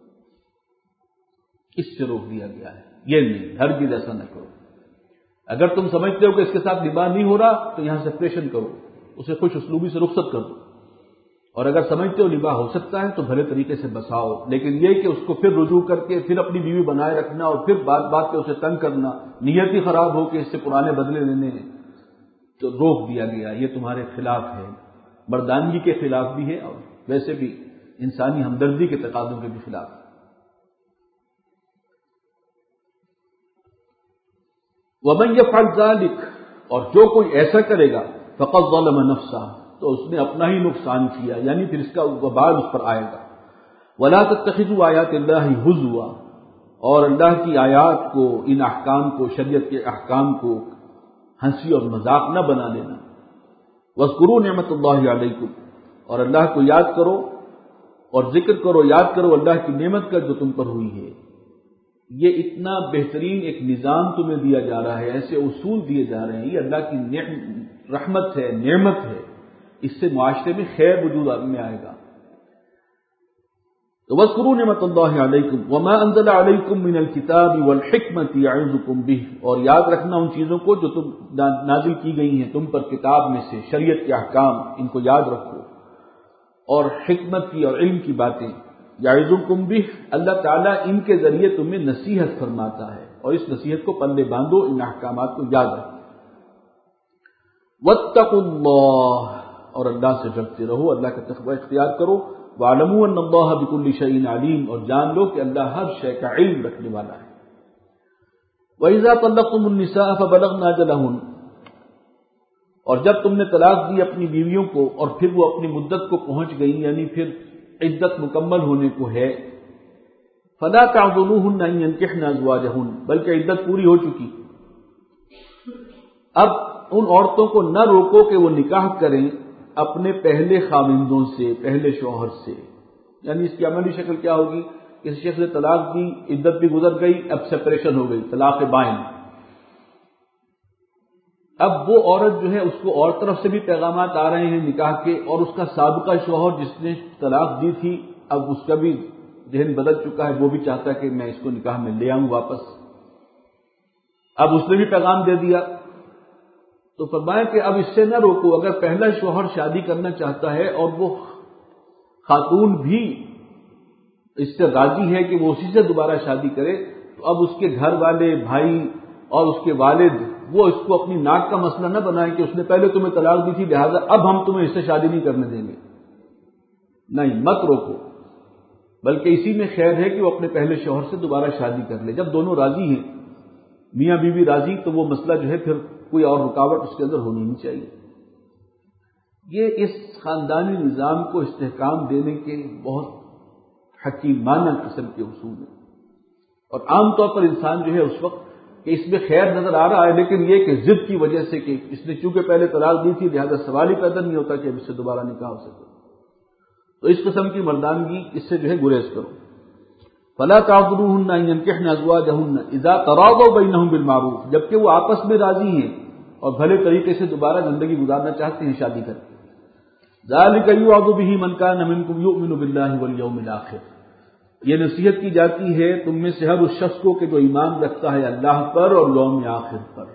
اس سے روک دیا گیا ہے۔ یہ نہیں، ہرگز ایسا نہ کرو۔ اگر تم سمجھتے ہو کہ اس کے ساتھ نباہ نہیں ہو رہا تو یہاں سپریشن کرو، اسے خوش اسلوبی سے رخصت کر دو، اور اگر سمجھتے ہو نباہ ہو سکتا ہے تو بھلے طریقے سے بساؤ، لیکن یہ کہ اس کو پھر رجوع کر کے پھر اپنی بیوی بنائے رکھنا اور پھر بات بات پہ اسے تنگ کرنا، نیت ہی خراب ہو کہ اس سے پرانے بدلے لینے ہیں، تو روک دیا گیا، یہ تمہارے خلاف ہے، مردانگی کے خلاف بھی ہے اور ویسے بھی انسانی ہمدردی کے تقاضوں کے بھی خلاف ہے۔ وَمَن يَفْعَلْ ذَلِكَ، اور جو کوئی ایسا کرے گا فَقَدْ ظَلَمَ نَفْسَهُ، تو اس نے اپنا ہی نقصان کیا، یعنی پھر اس کا وبال اس پر آئے گا۔ وَلَا تَتَّخِذُوا آيَاتِ اللَّهِ هُزُوًا، اور اللہ کی آیات کو، ان احکام کو، شریعت کے احکام کو ہنسی اور مذاق نہ بنا لینا۔ وَاذْكُرُوا نِعْمَتَ اللَّهِ عَلَيْكُمْ، اور اللہ کو یاد کرو اور ذکر کرو، یاد کرو اللہ کی نعمت کا جو تم پر ہوئی ہے۔ یہ اتنا بہترین ایک نظام تمہیں دیا جا رہا ہے، ایسے اصول دیے جا رہے ہیں، یہ اللہ کی رحمت ہے، نعمت ہے، اس سے معاشرے میں خیر وجود میں آئے گا۔ تو وَاذْكُرُوا نِعْمَتَ اللَّهِ عَلَيْكُمْ وَمَا أَنزَلَ عَلَيْكُمْ مِنَ الْكِتَابِ وَالْحِكْمَةِ يَعِظُكُمْ بِهِ، اور یاد رکھنا ان چیزوں کو جو تم نازل کی گئی ہیں تم پر کتاب میں سے، شریعت کے احکام، ان کو یاد رکھو، اور حکمت کی اور علم کی باتیں۔ یعظکم بہ، اللہ تعالیٰ ان کے ذریعے تمہیں نصیحت فرماتا ہے، اور اس نصیحت کو پلے باندھو، ان احکامات کو یاد رکھو۔ واتقوا اللہ، اور اللہ سے ڈرتے رہو، اللہ کا تقوی اختیار کرو۔ وَاعْلَمُوا أَنَّ اللَّهَ بِكُلِّ شَيْءٍ عَلِيمٌ، اور جان لو کہ اللہ ہر شے کا علم رکھنے والا ہے۔ وَإِذَا طَلَّقْتُمُ النِّسَاءَ فَبَلَغْنَ أَجَلَهُنَّ، اور جب تم نے طلاق دی اپنی بیویوں کو اور پھر وہ اپنی مدت کو پہنچ گئی، یعنی پھر عدت مکمل ہونے کو ہے، فَلَا تَعْضُلُوهُنَّ أَن يَنكِحْنَ أَزْوَاجَهُنَّ، بلکہ عدت پوری ہو چکی، اب ان عورتوں کو نہ روکو کہ وہ نکاح کریں اپنے پہلے خاوندوں سے، پہلے شوہر سے۔ یعنی اس کی عملی شکل کیا ہوگی؟ کسی شخص نے طلاق دی، عدت بھی گزر گئی، اب سپریشن ہو گئی، طلاق بائن۔ اب وہ عورت جو ہے اس کو اور طرف سے بھی پیغامات آ رہے ہیں نکاح کے، اور اس کا سابقہ شوہر جس نے طلاق دی تھی اب اس کا بھی ذہن بدل چکا ہے، وہ بھی چاہتا ہے کہ میں اس کو نکاح میں لے آؤں واپس، اب اس نے بھی پیغام دے دیا۔ تو فرمایا کہ اب اس سے نہ روکو، اگر پہلا شوہر شادی کرنا چاہتا ہے اور وہ خاتون بھی اس سے راضی ہے کہ وہ اسی سے دوبارہ شادی کرے، تو اب اس کے گھر والے، بھائی اور اس کے والد وہ اس کو اپنی ناک کا مسئلہ نہ بنائیں کہ اس نے پہلے تمہیں طلاق دی تھی لہذا اب ہم تمہیں اس سے شادی نہیں کرنے دیں گے۔ نہیں، مت روکو، بلکہ اسی میں خیر ہے کہ وہ اپنے پہلے شوہر سے دوبارہ شادی کر لے۔ جب دونوں راضی ہیں، میاں بیوی راضی، تو وہ مسئلہ جو ہے پھر کوئی اور رکاوٹ اس کے اندر ہونی نہیں چاہیے۔ یہ اس خاندانی نظام کو استحکام دینے کے بہت حکیمانہ قسم کے اصول ہیں، اور عام طور پر انسان جو ہے اس وقت کہ اس میں خیر نظر آ رہا ہے، لیکن یہ کہ ضد کی وجہ سے کہ اس نے چونکہ پہلے طلاق دی تھی لہذا سوال ہی پیدا نہیں ہوتا کہ اب اس سے دوبارہ نکاح ہو سکے، تو اس قسم کی مردانگی اس سے جو ہے گریز کرو۔ فَلَا تَعْضُلُوهُنَّ أَن يَنكِحْنَ أَزْوَاجَهُنَّ إِذَا تَرَاضَوْا بَيْنَهُم بِالْمَعْرُوفِ، جبکہ وہ آپس میں راضی ہیں اور بھلے طریقے سے دوبارہ زندگی گزارنا چاہتے ہیں شادی کر کے۔ ذَلِكَ يُوعَظُ بِهِ مَن كَانَ مِنكُمْ يُؤْمِنُ بِاللَّهِ وَالْيَوْمِ الْآخِرِ، یہ نصیحت کی جاتی ہے تم میں سے ہر اس شخص کو کہ جو ایمان رکھتا ہے اللہ پر اور یوم آخر پر۔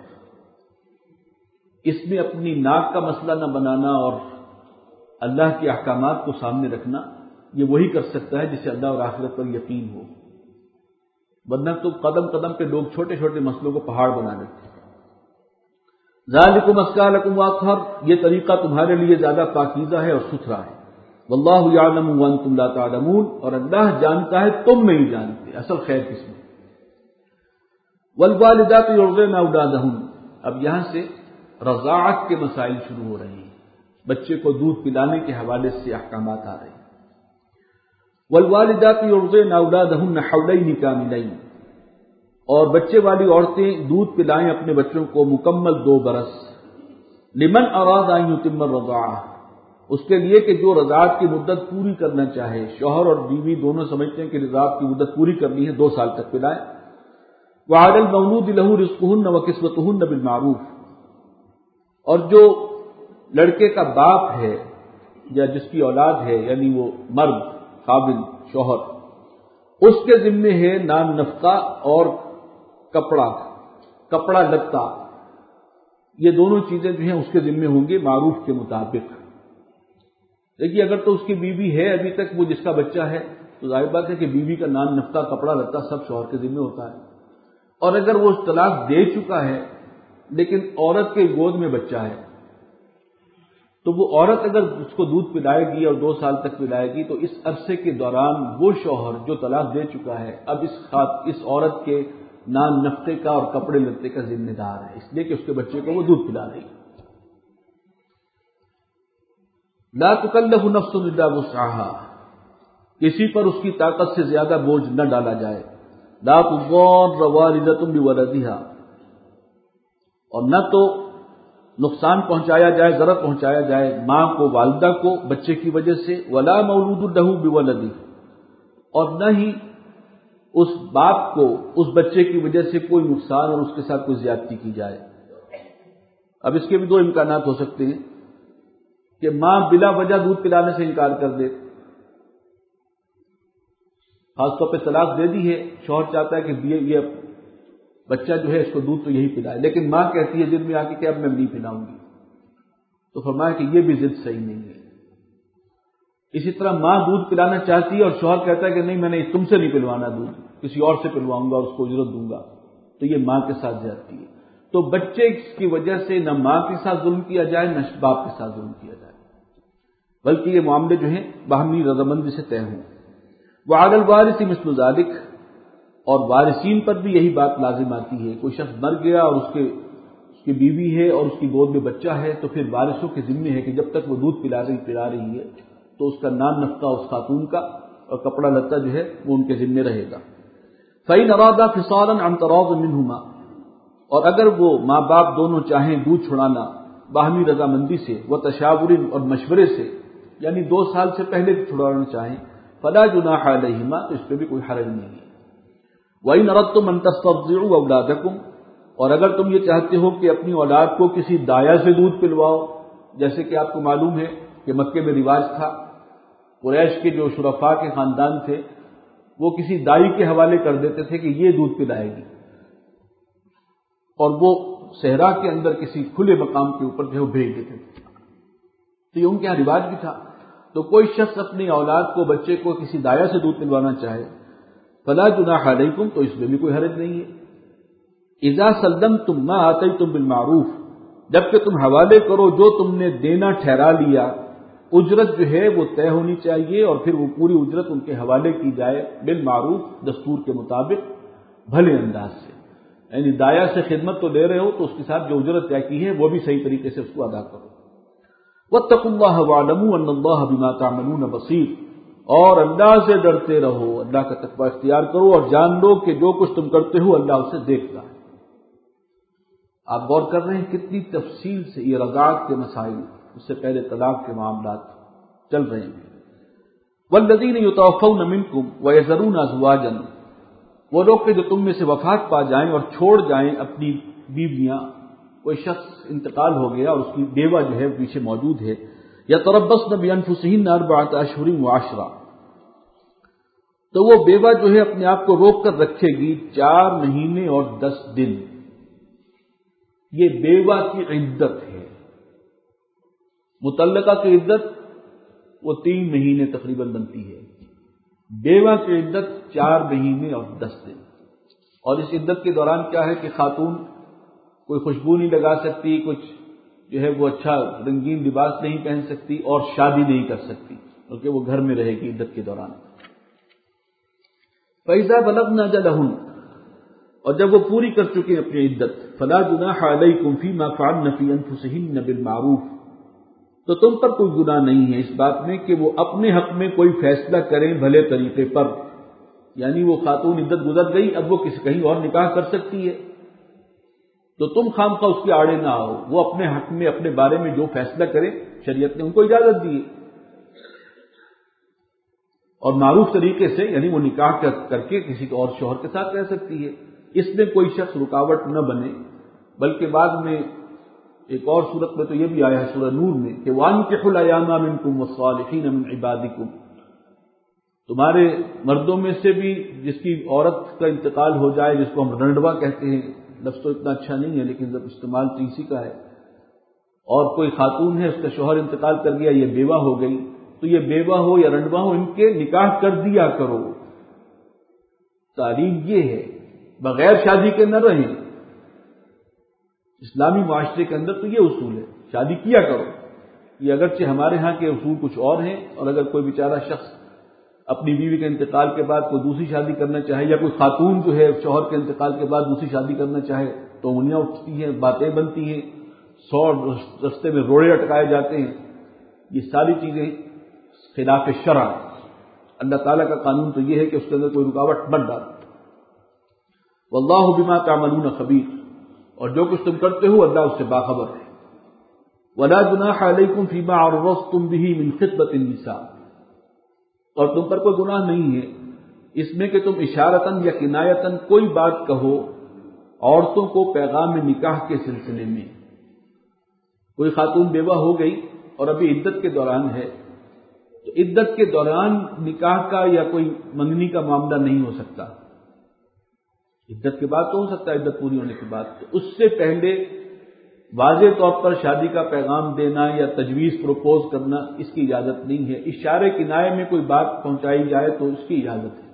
اس میں اپنی ناک کا مسئلہ نہ بنانا اور اللہ کے احکامات کو سامنے رکھنا، یہ وہی کر سکتا ہے جسے اللہ اور آخرت پر یقین ہو، ورنہ تو قدم قدم پہ لوگ چھوٹے چھوٹے مسئلوں کو پہاڑ بنا لیتے ہیں۔ ذالکم ازکی لکم واطہر، یہ طریقہ تمہارے لیے زیادہ پاکیزہ ہے اور ستھرا ہے۔ واللہ یعلم وانتم لا تعلمون، اور اللہ جانتا ہے تم نہیں جانتے، اصل خیر کس میں۔ والوالدات یرضعن اولادہن، اب یہاں سے رضاعت کے مسائل شروع ہو رہے ہیں، بچے کو دودھ پلانے کے حوالے سے احکامات آ رہے ہیں۔ والوالدات یرضعن اولادہن حولین کاملین، اور بچے والی عورتیں دودھ پلائیں اپنے بچوں کو مکمل دو برس۔ لمن اراد ان یتم الرضاعہ، اس کے لیے کہ جو رضاعت کی مدت پوری کرنا چاہے، شوہر اور بیوی دونوں سمجھتے ہیں کہ رضاعت کی مدت پوری کرنی ہے، دو سال تک پلائیں۔ وعلی المولود لہ رزقہن وکسوتہن بالمعروف، اور جو لڑکے کا باپ ہے یا جس کی اولاد ہے، یعنی وہ مرد قابل شوہر، اس کے ذمے ہے نان نفقہ اور کپڑا کپڑا لتا، یہ دونوں چیزیں جو ہیں اس کے ذمے ہوں گے معروف کے مطابق۔ دیکھیے اگر تو اس کی بیوی ہے ابھی تک وہ جس کا بچہ ہے تو ظاہر بات ہے کہ بیوی کا نان نفقہ کپڑا لتا سب شوہر کے ذمے ہوتا ہے، اور اگر وہ طلاق دے چکا ہے لیکن عورت کے گود میں بچہ ہے تو وہ عورت اگر اس کو دودھ پلائے گی اور دو سال تک پلائے گی تو اس عرصے کے دوران وہ شوہر جو طلاق دے چکا ہے اب اس خات اس عورت کے نان نفقے کا اور کپڑے لتے کا ذمہ دار ہے، اس لیے کہ اس کے بچے کو وہ دودھ پلا رہی ہے۔ لا تکلف نفس الا وسعها، کسی پر اس کی طاقت سے زیادہ بوجھ نہ ڈالا جائے۔ لا تضار والدۃ بولدها، اور نہ تو نقصان پہنچایا جائے، ضرر پہنچایا جائے ماں کو، والدہ کو بچے کی وجہ سے، ولا مولود لہ بولدہ، اور نہ ہی اس باپ کو اس بچے کی وجہ سے کوئی نقصان اور اس کے ساتھ کوئی زیادتی کی جائے۔ اب اس کے بھی دو امکانات ہو سکتے ہیں کہ ماں بلا وجہ دودھ پلانے سے انکار کر دے، خاص طور پہ طلاق دے دی ہے، شوہر چاہتا ہے کہ یہ بچہ جو ہے اس کو دودھ تو یہی پلائے، لیکن ماں کہتی ہے دن میں آ کے کہ اب میں نہیں پلاؤں گی، تو فرمایا کہ یہ بھی ضد صحیح نہیں ہے۔ اسی طرح ماں دودھ پلانا چاہتی ہے اور شوہر کہتا ہے کہ نہیں میں نے تم سے نہیں پلوانا دودھ، کسی اور سے پلواؤں گا اور اس کو اجرت دوں گا، تو یہ ماں کے ساتھ زیادتی ہے۔ تو بچے کی وجہ سے نہ ماں کے ساتھ ظلم کیا جائے نہ باپ کے ساتھ ظلم کیا جائے، بلکہ یہ معاملے جو ہیں باہمی رضامندی سے طے ہوں۔ وعلی الوارث مثل ذلک، اور وارثین پر بھی یہی بات لازم آتی ہے۔ کوئی شخص مر گیا اور اس کے اس کی بیوی ہے اور اس کی گود میں بچہ ہے، تو پھر وارثوں کے ذمے ہے کہ جب تک وہ دودھ پلا رہی پلا رہی ہے تو اس کا نام نفقہ اس خاتون کا اور کپڑا لتا جو ہے وہ ان کے ذمے رہے گا۔ فإن أرادا فصالا عن تراض منهما، اور اگر وہ ماں باپ دونوں چاہیں دودھ چھڑانا باہمی رضامندی سے، وہ تشاور اور مشورے سے، یعنی دو سال سے پہلے چھڑانا چاہیں، فلا جناح علیہما، تو اس پہ بھی کوئی حرج نہیں ہے۔ وإن أردتم أن تسترضعوا أولادكم، اور اگر تم یہ چاہتے ہو کہ اپنی اولاد کو کسی دایا سے دودھ پلواؤ، جیسے کہ آپ کو معلوم ہے کہ مکے میں رواج تھا، قریش کے جو شرفاء کے خاندان تھے وہ کسی دائی کے حوالے کر دیتے تھے کہ یہ دودھ پلائے گی، اور وہ صحرا کے اندر کسی کھلے مقام کے اوپر جو ہے وہ بھیج دیتے تھے، تو یہ ان کے یہاں رواج بھی تھا۔ تو کوئی شخص اپنی اولاد کو، بچے کو کسی دایا سے دودھ پلوانا چاہے، فلا جناح علیکم، تو اس میں بھی کوئی حرج نہیں ہے۔ اذا سلمتم ما آتیتم بالمعروف، جبکہ تم حوالے کرو جو تم نے دینا ٹھہرا لیا، اجرت جو ہے وہ طے ہونی چاہیے اور پھر وہ پوری اجرت ان کے حوالے کی جائے بالمعروف، دستور کے مطابق، بھلے انداز سے، یعنی دایا سے خدمت تو لے رہے ہو تو اس کے ساتھ جو اجرت طے کی ہے وہ بھی صحیح طریقے سے اس کو ادا کرو۔ واتقوا اللہ واعلموا ان اللہ بما تعملون بصیر، اور اللہ سے ڈرتے رہو، اللہ کا تقوی اختیار کرو اور جان لو کہ جو کچھ تم کرتے ہو اللہ اسے دیکھتا ہے۔ آپ غور کر رہے ہیں کتنی تفصیل سے یہ رضاعت کے مسائل، اس سے پہلے طلاق کے معاملات چل رہے ہیں۔ والذین یتوفون منکم ویذرون ازواجا، وہ لوگ کہ جو تم میں سے وفات پا جائیں اور چھوڑ جائیں اپنی بیویاں، کوئی شخص انتقال ہو گیا اور اس کی بیوہ جو ہے پیچھے موجود ہے، یتربصن بانفسہن اربعۃ اشہر وعشرہ، تو وہ بیوہ جو ہے اپنے آپ کو روک کر رکھے گی چار مہینے اور دس دن۔ یہ بیوہ کی عدت ہے، مطلقہ کی عدت وہ تین مہینے تقریباً بنتی ہے، بیوہ کی عدت چار مہینے اور دس دن۔ اور اس عدت کے دوران کیا ہے کہ خاتون کوئی خوشبو نہیں لگا سکتی، کچھ جو ہے وہ اچھا رنگین لباس نہیں پہن سکتی اور شادی نہیں کر سکتی، کیونکہ وہ گھر میں رہے گی عدت کے دوران۔ فَإِذَا بَلَغْنَ أَجَلَهُنَّ، اور جب وہ پوری کر چکے اپنی عدت، فَلَا جُنَاحَ عَلَيْكُمْ فِي مَا فَعَلْنَ فِي أَنفُسِهِنَّ بِالْمَعْرُوفِ، تو تم پر کوئی گناہ نہیں ہے اس بات میں کہ وہ اپنے حق میں کوئی فیصلہ کریں بھلے طریقے پر، یعنی وہ خاتون عدت گزر گئی، اب وہ کسی کہیں اور نکاح کر سکتی ہے، تو تم خامخواہ اس کے آڑے نہ آؤ، وہ اپنے حق میں اپنے بارے میں جو فیصلہ کرے شریعت نے ان کو اجازت دی ہے، اور معروف طریقے سے، یعنی وہ نکاح کر کے کسی اور شوہر کے ساتھ رہ سکتی ہے، اس میں کوئی شخص رکاوٹ نہ بنے۔ بلکہ بعد میں ایک اور صورت میں تو یہ بھی آیا ہے سورہ نور میں کہ وَأَنكِحُوا الْأَيَامَ مِنكُمْ وَالصَّالِحِينَ مِنْ عِبَادِكُمْ، تمہارے مردوں میں سے بھی جس کی عورت کا انتقال ہو جائے، جس کو ہم رنڈوا کہتے ہیں، لفظ تو اتنا اچھا نہیں ہے لیکن جب استعمال تو اسی کا ہے، اور کوئی خاتون ہے اس کا شوہر انتقال کر گیا، یہ بیوہ ہو گئی، تو یہ بیوہ ہو یا رنڈوا ہو ان کے نکاح کر دیا کرو۔ تعلیم یہ ہے بغیر شادی کے نہ رہیں، اسلامی معاشرے کے اندر تو یہ اصول ہے، شادی کیا کرو۔ یہ اگرچہ ہمارے ہاں کے اصول کچھ اور ہیں، اور اگر کوئی بیچارہ شخص اپنی بیوی کے انتقال کے بعد کوئی دوسری شادی کرنا چاہے، یا کوئی خاتون جو ہے شوہر کے انتقال کے بعد دوسری شادی کرنا چاہے، تو انگلیاں اٹھتی ہیں، باتیں بنتی ہیں، سو رستے میں روڑے اٹکائے جاتے ہیں، یہ ساری چیزیں خلاف شرع۔ اللہ تعالیٰ کا قانون تو یہ ہے کہ اس کے اندر کوئی رکاوٹ مت ڈالو۔ واللہ بما تعملون خبیر، اور جو کچھ تم کرتے ہو اللہ اس سے باخبر ہے۔ ولا جناح علیکم فیما عرضتم بہ من خطبۃ النساء، اور تم پر کوئی گناہ نہیں ہے اس میں کہ تم اشارتاً یا کنایتاً کوئی بات کہو عورتوں کو پیغام نکاح کے سلسلے میں۔ کوئی خاتون بیوہ ہو گئی اور ابھی عدت کے دوران ہے، تو عدت کے دوران نکاح کا یا کوئی منگنی کا معاملہ نہیں ہو سکتا، عدت کے بعد تو ہو سکتا ہے، عدت پوری ہونے کے بعد۔ تو اس سے پہلے واضح طور پر شادی کا پیغام دینا یا تجویز پروپوز کرنا اس کی اجازت نہیں ہے۔ اشارے کنائے میں کوئی بات پہنچائی جائے تو اس کی اجازت ہے۔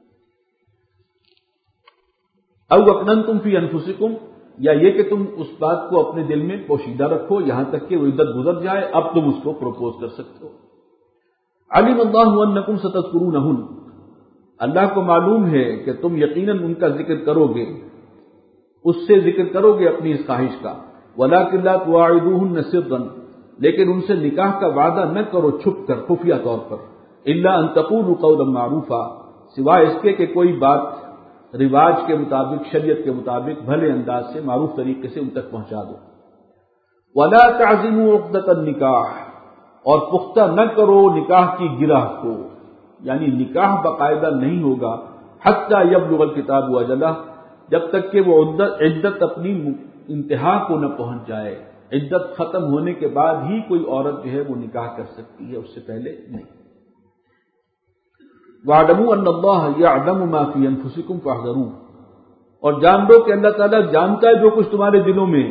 او اکننتم فی انفسکم، یا یہ کہ تم اس بات کو اپنے دل میں پوشیدہ رکھو یہاں تک کہ وہ عدت گزر جائے، اب تم اس کو پروپوز کر سکتے ہو۔ علم اللہ انکم ستذکرونہن، اللہ کو معلوم ہے کہ تم یقیناً ان کا ذکر کرو گے، اس سے ذکر کرو گے اپنی اس خواہش کا۔ ولکن لا تواعدوہن سرا، لیکن ان سے نکاح کا وعدہ نہ کرو چھپ کر، خفیہ طور پر۔ الا ان تقولوا قولا معروفا، سوائے اس کے کہ کوئی بات رواج کے مطابق، شریعت کے مطابق بھلے انداز سے، معروف طریقے سے ان تک پہنچا دو۔ ولا تعزموا عقدۃ النکاح، اور پختہ نہ کرو نکاح کی گرہ کو، یعنی نکاح باقاعدہ نہیں ہوگا حتی یبلغ الکتاب اجلہ، جب تک کہ وہ عدت اپنی انتہا کو نہ پہنچ جائے۔ عدت ختم ہونے کے بعد ہی کوئی عورت جو ہے وہ نکاح کر سکتی ہے، اس سے پہلے نہیں۔ وَاعْلَمُوا أَنَّ اللَّهَ يَعْلَمُ مَا فِي أَنفُسِكُمْ فَاحْذَرُوهُ، اور جان لو کہ اللہ تعالیٰ جانتا ہے جو کچھ تمہارے دلوں میں،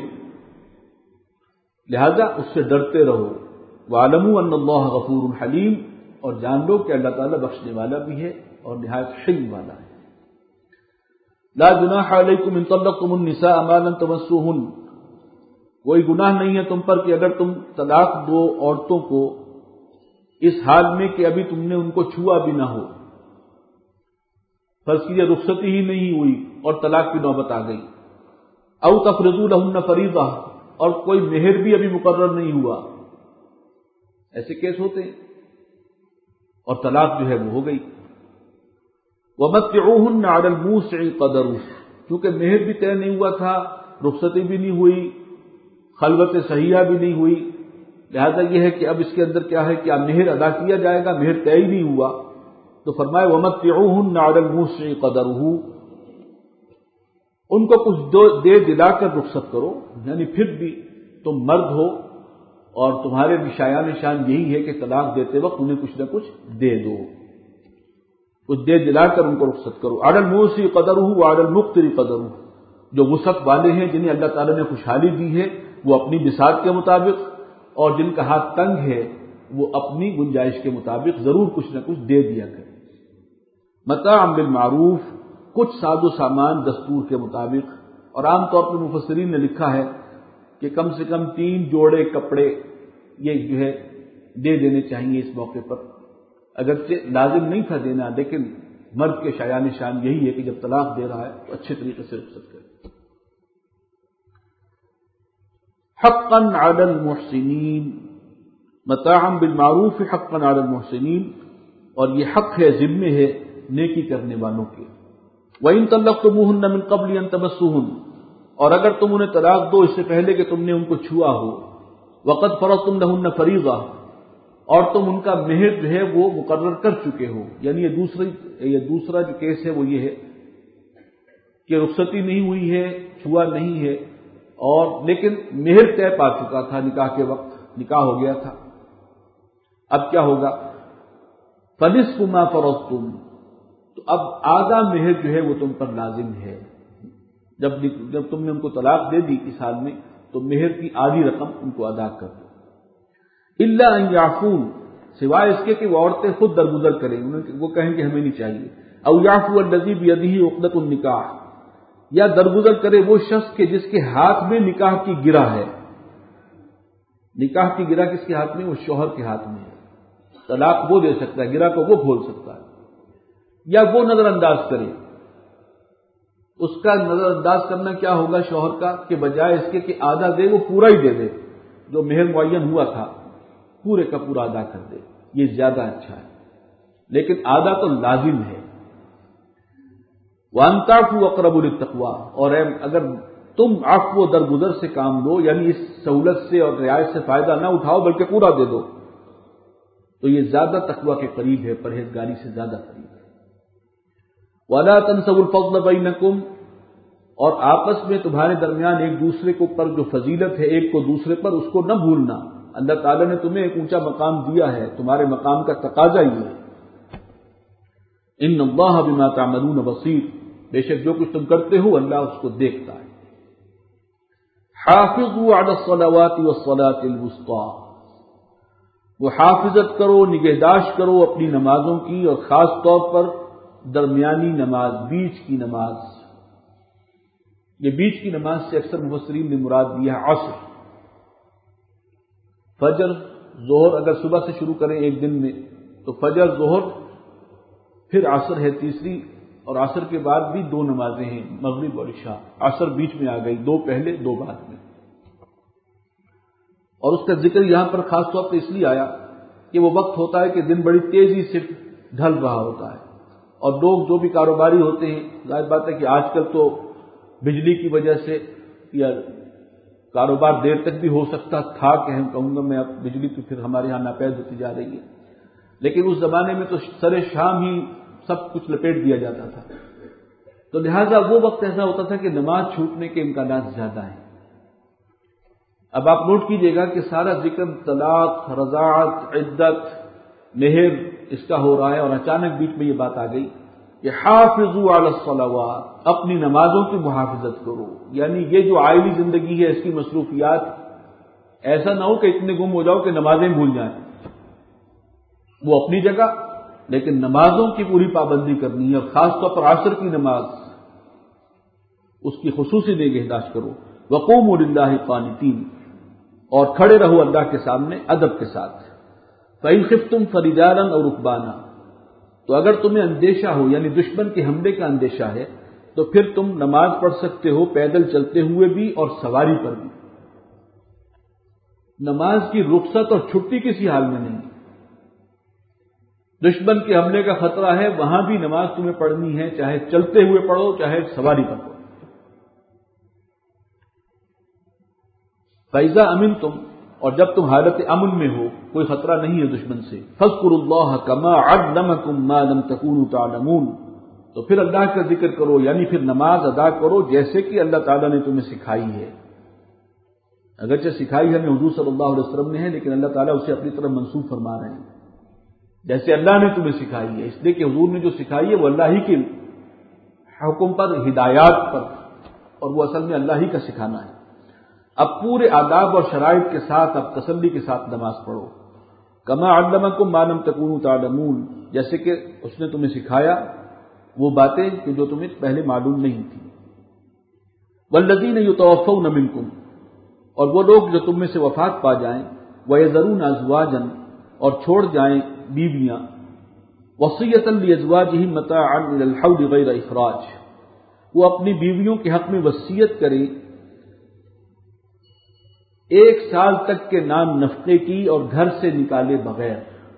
لہذا اس سے ڈرتے رہو۔ وَاعْلَمُوا أَنَّ اللَّهَ غَفُورٌ حَلِيمٌ، اور جان لو کہ اللہ تعالیٰ بخشنے والا بھی ہے اور نہایت حلم والا ہے۔ لا جناح علیکم ان طلقتم النساء ما لم تمسوهن، کوئی گناہ نہیں ہے تم پر کہ اگر تم طلاق دو عورتوں کو اس حال میں کہ ابھی تم نے ان کو چھوا بھی نہ ہو، فرض کیجیے رخصتی ہی نہیں ہوئی اور طلاق کی نوبت آ گئی۔ او تفرضوا لهن فریضہ، اور کوئی مہر بھی ابھی مقرر نہیں ہوا، ایسے کیس ہوتے ہیں، اور طلاق جو ہے وہ ہو گئی۔ وَمَتِّعُوهُنَّ عَلَى الْمُوسِعِ قَدَرُهُ، کیونکہ مہر بھی طے نہیں ہوا تھا، رخصتی بھی نہیں ہوئی، خلوت صحیحہ بھی نہیں ہوئی، لہذا یہ ہے کہ اب اس کے اندر کیا ہے کہ مہر ادا کیا جائے گا، مہر طے ہی نہیں ہوا، تو فرمایا وَمَتِّعُوهُنَّ عَلَى الْمُوسِعِ قَدَرُهُ، ان کو کچھ دے دلا کر رخصت کرو، یعنی پھر بھی تم مرد ہو اور تمہارے بھی شایان شان یہی ہے کہ طلاق دیتے وقت انہیں کچھ نہ کچھ دے دو، کچھ دے دلا کر ان کو رخصت کرو۔ علی الموسع قدرہ وعلی المقتر قدرہ، جو وسعت والے ہیں جنہیں اللہ تعالیٰ نے خوشحالی دی ہے وہ اپنی بساط کے مطابق، اور جن کا ہاتھ تنگ ہے وہ اپنی گنجائش کے مطابق ضرور کچھ نہ کچھ دے دیا کرے۔ متاعا بالمعروف، کچھ ساز و سامان دستور کے مطابق، اور عام طور پر مفسرین نے لکھا ہے کہ کم سے کم تین جوڑے کپڑے یہ جو ہے دے دینے چاہیے اس موقع پر، اگرچہ لازم نہیں تھا دینا، لیکن مرد کے شایان شان یہی ہے کہ جب طلاق دے رہا ہے تو اچھے طریقے سے رخصت کرے۔ حقا علی المحسنین، متاعا بالمعروف حقا علی المحسنین، اور یہ حق ہے، ذمہ ہے نیکی کرنے والوں کے۔ وَإِن طَلَّقْتُمُوهُنَّ مِن قَبْلِ أَن تَمَسُّوهُنَّ، اور اگر تم انہیں طلاق دو اس سے پہلے کہ تم نے ان کو چھوا ہو، وَقَدْ فَرَضْتُمْ لَهُنَّ فَرِيضَةً، اور تم ان کا مہر جو ہے وہ مقرر کر چکے ہو، یعنی یہ دوسری یہ دوسرا جو کیس ہے وہ یہ ہے کہ رخصتی نہیں ہوئی ہے، چھوا نہیں ہے، اور لیکن مہر طے پا چکا تھا نکاح کے وقت، نکاح ہو گیا تھا، اب کیا ہوگا؟ فَنِصْفُ مَا فَرَضْتُمْ، تو اب آدھا مہر جو ہے وہ تم پر لازم ہے، جب جب تم نے ان کو طلاق دے دی اس حال میں تو مہر کی آدھی رقم ان کو ادا کر دو۔ الا ان یعفون، سوائے اس کے کہ وہ عورتیں خود درگزر کریں، وہ کہیں کہ ہمیں نہیں چاہیے، او یعفو الذی بیدہ عقدۃ النکاح، یا درگزر کرے وہ شخص کے جس کے ہاتھ میں نکاح کی گرہ ہے۔ نکاح کی گرہ کس کے ہاتھ میں؟ وہ شوہر کے ہاتھ میں ہے، طلاق وہ دے سکتا ہے، گرہ کو وہ کھول سکتا ہے، یا وہ نظر انداز کرے۔ اس کا نظر انداز کرنا کیا ہوگا شوہر کا، کہ بجائے اس کے کہ آدھا دے وہ پورا ہی دے دے، جو مہر معین ہوا تھا پورے کا پورا ادا کر دے، یہ زیادہ اچھا ہے، لیکن آدھا تو لازم ہے۔ وَأَن تَعْفُوا أَقْرَبُ لِلتَّقْوَىٰ، اور اگر تم عفو و درگزر سے کام لو، یعنی اس سہولت سے اور رعایت سے فائدہ نہ اٹھاؤ بلکہ پورا دے دو، تو یہ زیادہ تقویٰ کے قریب ہے، پرہیزگاری سے زیادہ قریب ہے۔ وَلَا تَنْسَوُا الْفَضْلَ بَيْنَكُمْ، اور آپس میں تمہارے درمیان ایک دوسرے کو پر جو فضیلت ہے ایک کو دوسرے پر، اس کو نہ بھولنا۔ اللہ تعالیٰ نے تمہیں ایک اونچا مقام دیا ہے، تمہارے مقام کا تقاضا یہ ہے۔ ان اللہ بما تعملون بصیر، بے شک جو کچھ تم کرتے ہو اللہ اس کو دیکھتا ہے۔ حافظوا علی الصلوات والصلاة الوسطی، وہ حافظت کرو، نگہداشت کرو اپنی نمازوں کی، اور خاص طور پر درمیانی نماز، بیچ کی نماز۔ یہ بیچ کی نماز سے اکثر مفسرین نے مراد دیا عصر۔ فجر ظہر اگر صبح سے شروع کریں ایک دن میں تو فجر ظہر پھر عصر ہے تیسری، اور عصر کے بعد بھی دو نمازیں ہیں، مغرب اور عشاء۔ عصر بیچ میں آ گئی، دو پہلے دو بعد میں۔ اور اس کا ذکر یہاں پر خاص طور پہ اس لیے آیا کہ وہ وقت ہوتا ہے کہ دن بڑی تیزی سے ڈھل رہا ہوتا ہے، اور لوگ جو بھی کاروباری ہوتے ہیں، ظاہر بات ہے کہ آج کل تو بجلی کی وجہ سے یا کاروبار دیر تک بھی ہو سکتا تھا کہ ہم کہوں گا میں، اب بجلی تو پھر ہمارے یہاں ناپید ہوتی جا رہی ہے، لیکن اس زمانے میں تو سر شام ہی سب کچھ لپیٹ دیا جاتا تھا، تو لہذا وہ وقت ایسا ہوتا تھا کہ نماز چھوٹنے کے امکانات زیادہ ہیں۔ اب آپ نوٹ کیجئے گا کہ سارا ذکر طلاق، رضاعت، عدت، مہر اس کا ہو رہا ہے، اور اچانک بیچ میں یہ بات آ گئی کہ حافظوا علی الصلوات، اپنی نمازوں کی محافظت کرو۔ یعنی یہ جو عائلی زندگی ہے، اس کی مصروفیات، ایسا نہ ہو کہ اتنے گم ہو جاؤ کہ نمازیں بھول جائیں، وہ اپنی جگہ، لیکن نمازوں کی پوری پابندی کرنی ہے، اور خاص طور پر عصر کی نماز، اس کی خصوصی نگہداشت کرو۔ وقوموا للہ قانتین، اور کھڑے رہو اللہ کے سامنے ادب کے ساتھ۔ فإن خفتم فرجالا اور رکبانا، تو اگر تمہیں اندیشہ ہو، یعنی دشمن کے حملے کا اندیشہ ہے، تو پھر تم نماز پڑھ سکتے ہو پیدل چلتے ہوئے بھی اور سواری پر بھی۔ نماز کی رخصت اور چھٹی کسی حال میں نہیں۔ دشمن کے حملے کا خطرہ ہے، وہاں بھی نماز تمہیں پڑھنی ہے، چاہے چلتے ہوئے پڑھو چاہے سواری پر پڑھو۔ فَإِذَا أَمِنْتُمْ، اور جب تم حالت امن میں ہو، کوئی خطرہ نہیں ہے دشمن سے، فَاذْكُرُوا اللَّهَ كَمَا عَلَّمَكُم مَّا لَمْ تَكُونُوا تَعْلَمُونَ، تو پھر اللہ کا ذکر کرو، یعنی پھر نماز ادا کرو جیسے کہ اللہ تعالیٰ نے تمہیں سکھائی ہے۔ اگرچہ سکھائی ہمیں حضور صلی اللہ علیہ وسلم نے ہے، لیکن اللہ تعالیٰ اسے اپنی طرف منسوب فرما رہے ہیں، جیسے اللہ نے تمہیں سکھائی ہے، اس لیے کہ حضور نے جو سکھائی ہے وہ اللہ ہی کے حکم پر، ہدایات پر، اور وہ اصل میں اللہ ہی کا سکھانا ہے۔ اب پورے آداب اور شرائط کے ساتھ اب تسلی کے ساتھ نماز پڑھو۔ کما علمکم ما لم تکونوا تعلمون، جیسے کہ اس نے تمہیں سکھایا وہ باتیں کہ جو تمہیں پہلے معلوم نہیں تھی۔ والذین یتوفون منکم، اور وہ لوگ جو تم میں سے وفات پا جائیں، ویذرون ازواجا، اور چھوڑ جائیں بیویاں، وصیۃ لازواجہم متاعا الی الحول غیر اخراج، وہ اپنی بیویوں کے حق میں وصیت کریں ایک سال تک کے نام نفقے کی اور گھر سے نکالے بغیر۔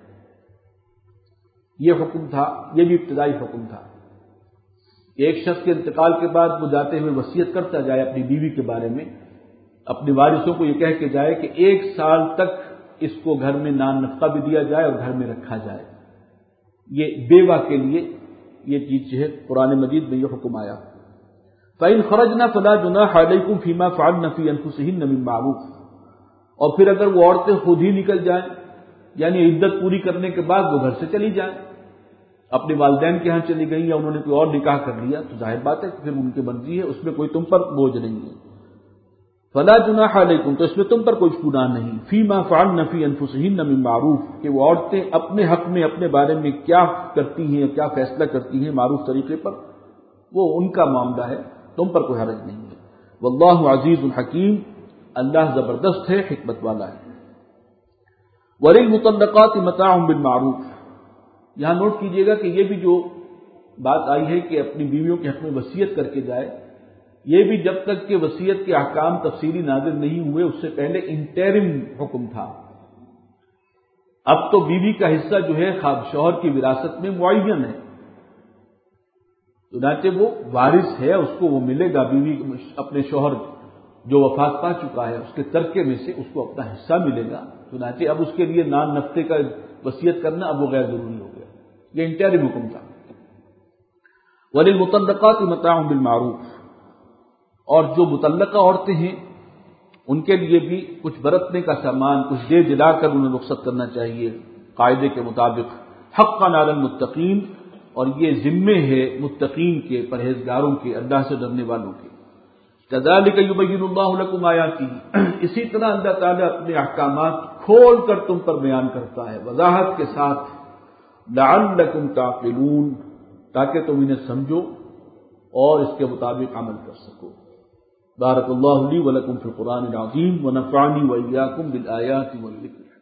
یہ حکم تھا، یہ بھی ابتدائی حکم تھا۔ ایک شخص کے انتقال کے بعد وہ جاتے ہوئے وصیت کرتا جائے اپنی بیوی کے بارے میں، اپنے وارثوں کو یہ کہہ کے جائے کہ ایک سال تک اس کو گھر میں نان نفقہ بھی دیا جائے اور گھر میں رکھا جائے۔ یہ بیوہ کے لیے یہ چیز جو ہے قرآن مجید میں یہ حکم آیا۔ فَإِنْ خَرَجْنَا فَلَا جُنَاحَ عَلَيْكُمْ فِي مَا فَعَلْنَ فِي أَنفُسِهِنَّ مِن مَّعْرُوفٍ، اور پھر اگر وہ عورتیں خود ہی نکل جائیں، یعنی عدت پوری کرنے کے بعد وہ گھر سے چلی جائیں، اپنے والدین کے ہاں چلی گئی یا انہوں نے کوئی اور نکاح کر لیا، تو ظاہر بات ہے کہ پھر ان کی مرضی ہے، اس میں کوئی تم پر بوجھ نہیں ہے۔ فلا جناح علیکم، تو اس میں تم پر کوئی گناہ نہیں، فیما فعلن فی انفسہن من معروف، کہ وہ عورتیں اپنے حق میں اپنے بارے میں کیا کرتی ہیں، کیا فیصلہ کرتی ہیں معروف طریقے پر، وہ ان کا معاملہ ہے، تم پر کوئی حرج نہیں ہے۔ واللہ عزیز الحکیم، اللہ زبردست ہے، حکمت والا ہے۔ وللمطلقات متاع بالمعروف، یہاں نوٹ کیجئے گا کہ یہ بھی جو بات آئی ہے کہ اپنی بیویوں کے حق میں وصیت کر کے جائے، یہ بھی جب تک کہ وصیت کے احکام تفصیلی نازل نہیں ہوئے اس سے پہلے انٹرم حکم تھا۔ اب تو بیوی کا حصہ جو ہے خواب شوہر کی وراثت میں معین ہے، چنانچہ وہ وارث ہے، اس کو وہ ملے گا، بیوی اپنے شوہر جو وفات پا چکا ہے اس کے ترکے میں سے اس کو اپنا حصہ ملے گا، چنانچہ اب اس کے لیے نان نفقے کا وصیت کرنا اب وہ غیر ضروری ہو گیا، یہ انٹرم حکم تھا۔ وَلِلْمُطَلَّقَاتِ مَتَاعٌ بِالْمَعْرُوفِ، اور جو مطلقہ عورتیں ہیں ان کے لیے بھی کچھ برتنے کا سامان، کچھ دے دلا کر انہیں رخصت کرنا چاہیے قاعدے کے مطابق، حقاً علی المتقین، اور یہ ذمے ہے متقین کے، پرہیزگاروں کے، اللہ سے ڈرنے والوں کے۔ کذالک یبین اللہ لکم آیاتہ، اسی طرح اللہ تعالیٰ اپنے احکامات کھول کر تم پر بیان کرتا ہے وضاحت کے ساتھ، لعلکم تعقلون، تاکہ تم انہیں سمجھو اور اس کے مطابق عمل کر سکو۔ بارک اللہ لی ولکم فی القرآن العظیم ونفعنی وإیاکم بالآیات والذکر۔